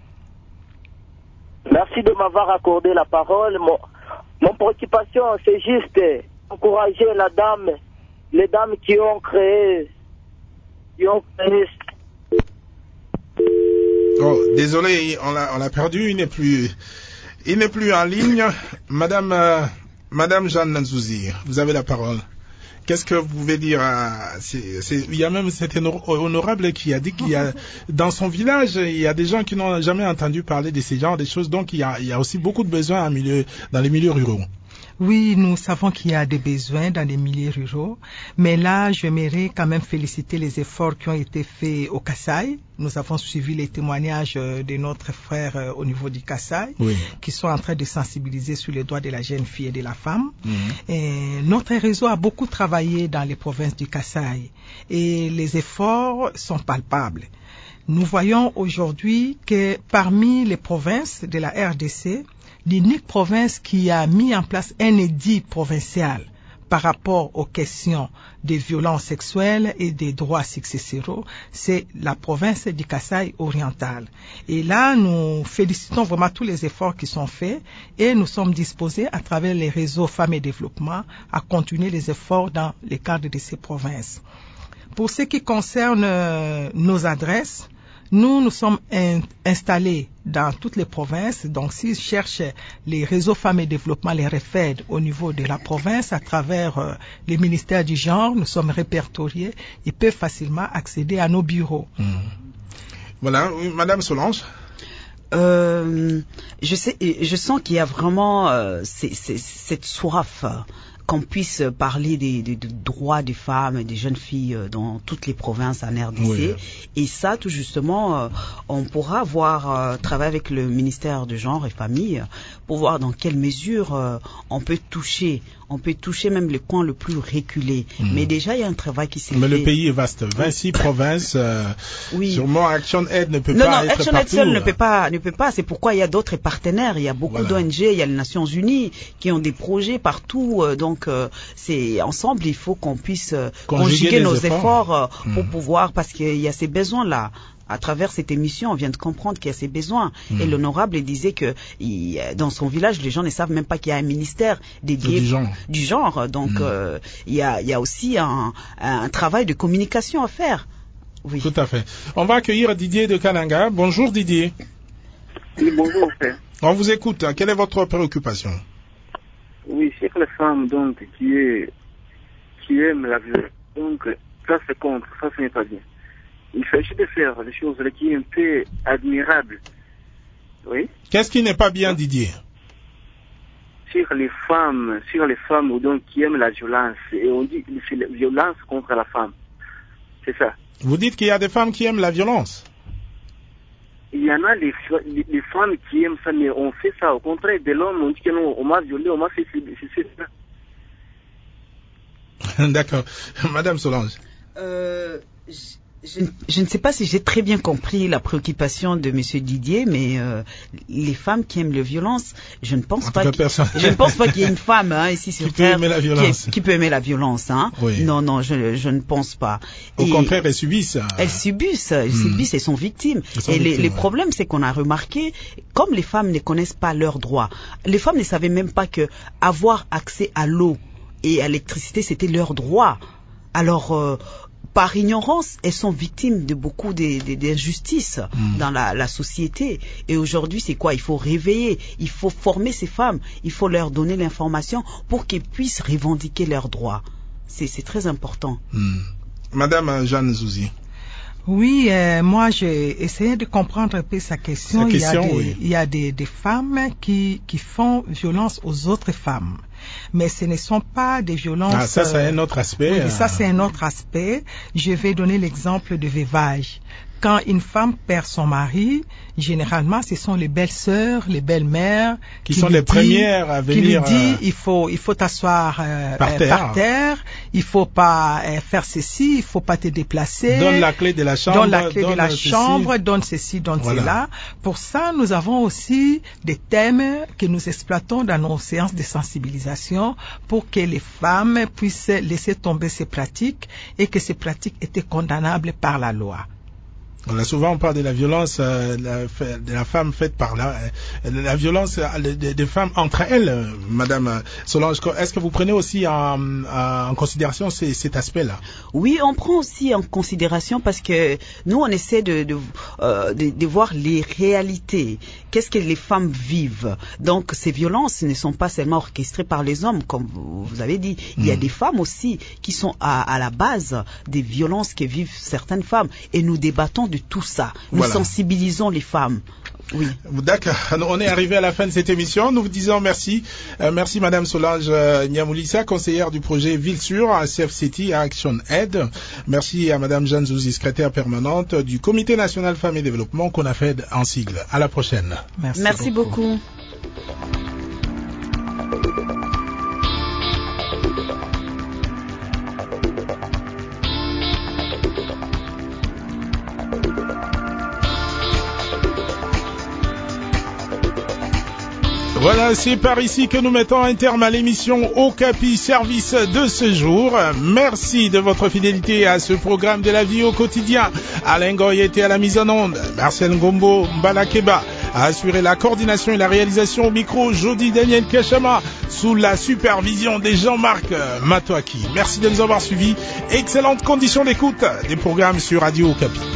Merci de m'avoir accordé la parole. Mon, mon préoccupation, c'est juste encourager la dame, les dames qui ont créé, qui ont créé. Oh, désolé, on l'a, on l'a perdu. Il n'est plus, il n'est plus en ligne. Madame, euh, Madame Jeanne Nzouzi, vous avez la parole. Qu'est-ce que vous pouvez dire à... c'est, c'est... Il y a même cet honorable qui a dit qu'il y a, dans son village, il y a des gens qui n'ont jamais entendu parler de ces genres de choses, donc il y a, il y a aussi beaucoup de besoins en milieu, dans les milieux ruraux. Oui, nous savons qu'il y a des besoins dans les milieux ruraux, mais là, j'aimerais quand même féliciter les efforts qui ont été faits au Kasaï. Nous avons suivi les témoignages de notre frère au niveau du Kasaï, oui, qui sont en train de sensibiliser sur les droits de la jeune fille et de la femme. Mmh. Et notre réseau a beaucoup travaillé dans les provinces du Kasaï et les efforts sont palpables. Nous voyons aujourd'hui que parmi les provinces de la R D C, l'unique province qui a mis en place un édit provincial par rapport aux questions des violences sexuelles et des droits successoraux, c'est la province du Kasaï oriental. Et là, nous félicitons vraiment tous les efforts qui sont faits et nous sommes disposés à travers les réseaux Femmes et Développement à continuer les efforts dans le cadre de ces provinces. Pour ce qui concerne euh, nos adresses, nous, nous sommes in- installés dans toutes les provinces. Donc, s'ils cherchent les réseaux Femmes et Développement, les R F E D au niveau de la province, à travers euh, les ministères du genre, nous sommes répertoriés. Ils peuvent facilement accéder à nos bureaux. Mmh. Voilà, oui, Madame Solange. Euh, je sais, je sens qu'il y a vraiment euh, c'est, c'est, cette soif qu'on puisse parler des, des, des droits des femmes et des jeunes filles dans toutes les provinces en R D C. Oui. Et ça, tout justement, on pourra voir, euh, travailler avec le ministère du Genre et Famille pour voir dans quelle mesure euh, on peut toucher, on peut toucher même les coins le plus reculés. Mmh. Mais déjà, il y a un travail qui s'est Mais fait. Mais le pays est vaste, vingt-six provinces. Euh, oui. Sûrement, Action Aid ne peut non, pas non, être Action partout. Aid seul ne peut pas, ne peut pas. C'est pourquoi il y a d'autres partenaires. Il y a beaucoup voilà. d'O N G, il y a les Nations Unies qui ont des projets partout. Euh, donc, euh, c'est ensemble, il faut qu'on puisse euh, conjuguer, conjuguer nos efforts, efforts euh, mmh. pour pouvoir, parce qu'il y a ces besoins-là. À travers cette émission, on vient de comprendre qu'il y a ces besoins. Mmh. Et l'honorable disait que il, dans son village, les gens ne savent même pas qu'il y a un ministère dédié du genre. Du genre. Donc, mmh. euh, il, y a, il y a aussi un, un travail de communication à faire. Oui. Tout à fait. On va accueillir Didier de Kananga. Bonjour Didier. Oui, bonjour frère. On vous écoute. Quelle est votre préoccupation? Oui, c'est que les femmes donc qui, est, qui aiment la violence, donc ça c'est contre, ça ce n'est pas bien. Il s'agit de faire des choses qui sont un peu admirables. Oui. Qu'est-ce qui n'est pas bien, Didier? Sur les femmes, sur les femmes donc, qui aiment la violence. Et on dit que c'est la violence contre la femme. C'est ça. Vous dites qu'il y a des femmes qui aiment la violence? Il y en a des, des femmes qui aiment ça, mais on fait ça. Au contraire de l'homme, on dit que non, on m'a violé, on m'a fait c'est ça. D'accord. Madame Solange. Euh... Je, je ne sais pas si j'ai très bien compris la préoccupation de Monsieur Didier, mais euh, les femmes qui aiment la violence, je ne pense en pas. Qu je ne pense pas qu'il y ait une femme hein, ici sur qui Terre peut aimer la violence. Qui, qui peut aimer la violence. Hein. Oui. Non, non, je, je ne pense pas. Au et contraire, elles subissent. Elles subissent, elles hmm. subissent et sont victimes. Elles sont et victimes, les, les ouais. problèmes, c'est qu'on a remarqué, comme les femmes ne connaissent pas leurs droits, les femmes ne savaient même pas que avoir accès à l'eau et à l'électricité, c'était leur droit. Alors. Euh, Par ignorance, elles sont victimes de beaucoup d'injustices mmh. dans la, la société. Et aujourd'hui, c'est quoi? Il faut réveiller, il faut former ces femmes, il faut leur donner l'information pour qu'elles puissent revendiquer leurs droits. C'est très important. Mmh. Madame Jeanne Zouzi. Oui, euh, moi j'ai essayé de comprendre un peu sa question. Sa question il y a, des, oui. il y a des, des femmes qui, qui font violence aux autres femmes. Mais ce ne sont pas des violences... Ah, ça, c'est un autre aspect. Oui, euh... ça, c'est un autre aspect. Je vais donner l'exemple de veuvage. Quand une femme perd son mari, généralement, ce sont les belles-sœurs, les belles-mères... Qui, qui sont les dit, premières à venir... Qui lui dit, euh... il faut, il faut t'asseoir euh, par, euh, par terre, il faut pas euh, faire ceci, il faut pas te déplacer. Donne la clé de la chambre. Donne la clé donne de la ceci. chambre, donne ceci, donne voilà. cela. Pour ça, nous avons aussi des thèmes que nous exploitons dans nos séances de sensibilisation pour que les femmes puissent laisser tomber ces pratiques et que ces pratiques étaient condamnables par la loi. On a souvent on parle de la violence euh, la, de la femme faite par la, euh, la violence des de femmes entre elles, euh, Madame Solange. Est-ce que vous prenez aussi en, en considération ces, cet aspect-là? Oui, on prend aussi en considération parce que nous on essaie de, de, euh, de, de voir les réalités. Qu'est-ce que les femmes vivent? Donc ces violences ne sont pas seulement orchestrées par les hommes, comme vous avez dit. Il y a mmh. des femmes aussi qui sont à, à la base des violences que vivent certaines femmes, et nous débattons de tout ça. Nous voilà. sensibilisons les femmes. Oui. D'accord. On est arrivé à la fin de cette émission. Nous vous disons merci. Euh, merci Madame Solange euh, Niamoulissa, conseillère du projet Ville Sûre à Safe City Action Aid. Merci à Madame Jeanne Zouzi, secrétaire permanente du Comité national Femmes et Développement, qu'on a fait en sigle. À la prochaine. Merci, merci beaucoup. beaucoup. Voilà, c'est par ici que nous mettons un terme à l'émission Okapi Service de ce jour. Merci de votre fidélité à ce programme de la vie au quotidien. Alain Goy était à la mise en onde. Marcel Ngombo Mbalakeba a assuré la coordination et la réalisation au micro. Jody Daniel Kachama sous la supervision de Jean-Marc Matoaki. Merci de nous avoir suivis. Excellentes conditions d'écoute des programmes sur Radio Okapi.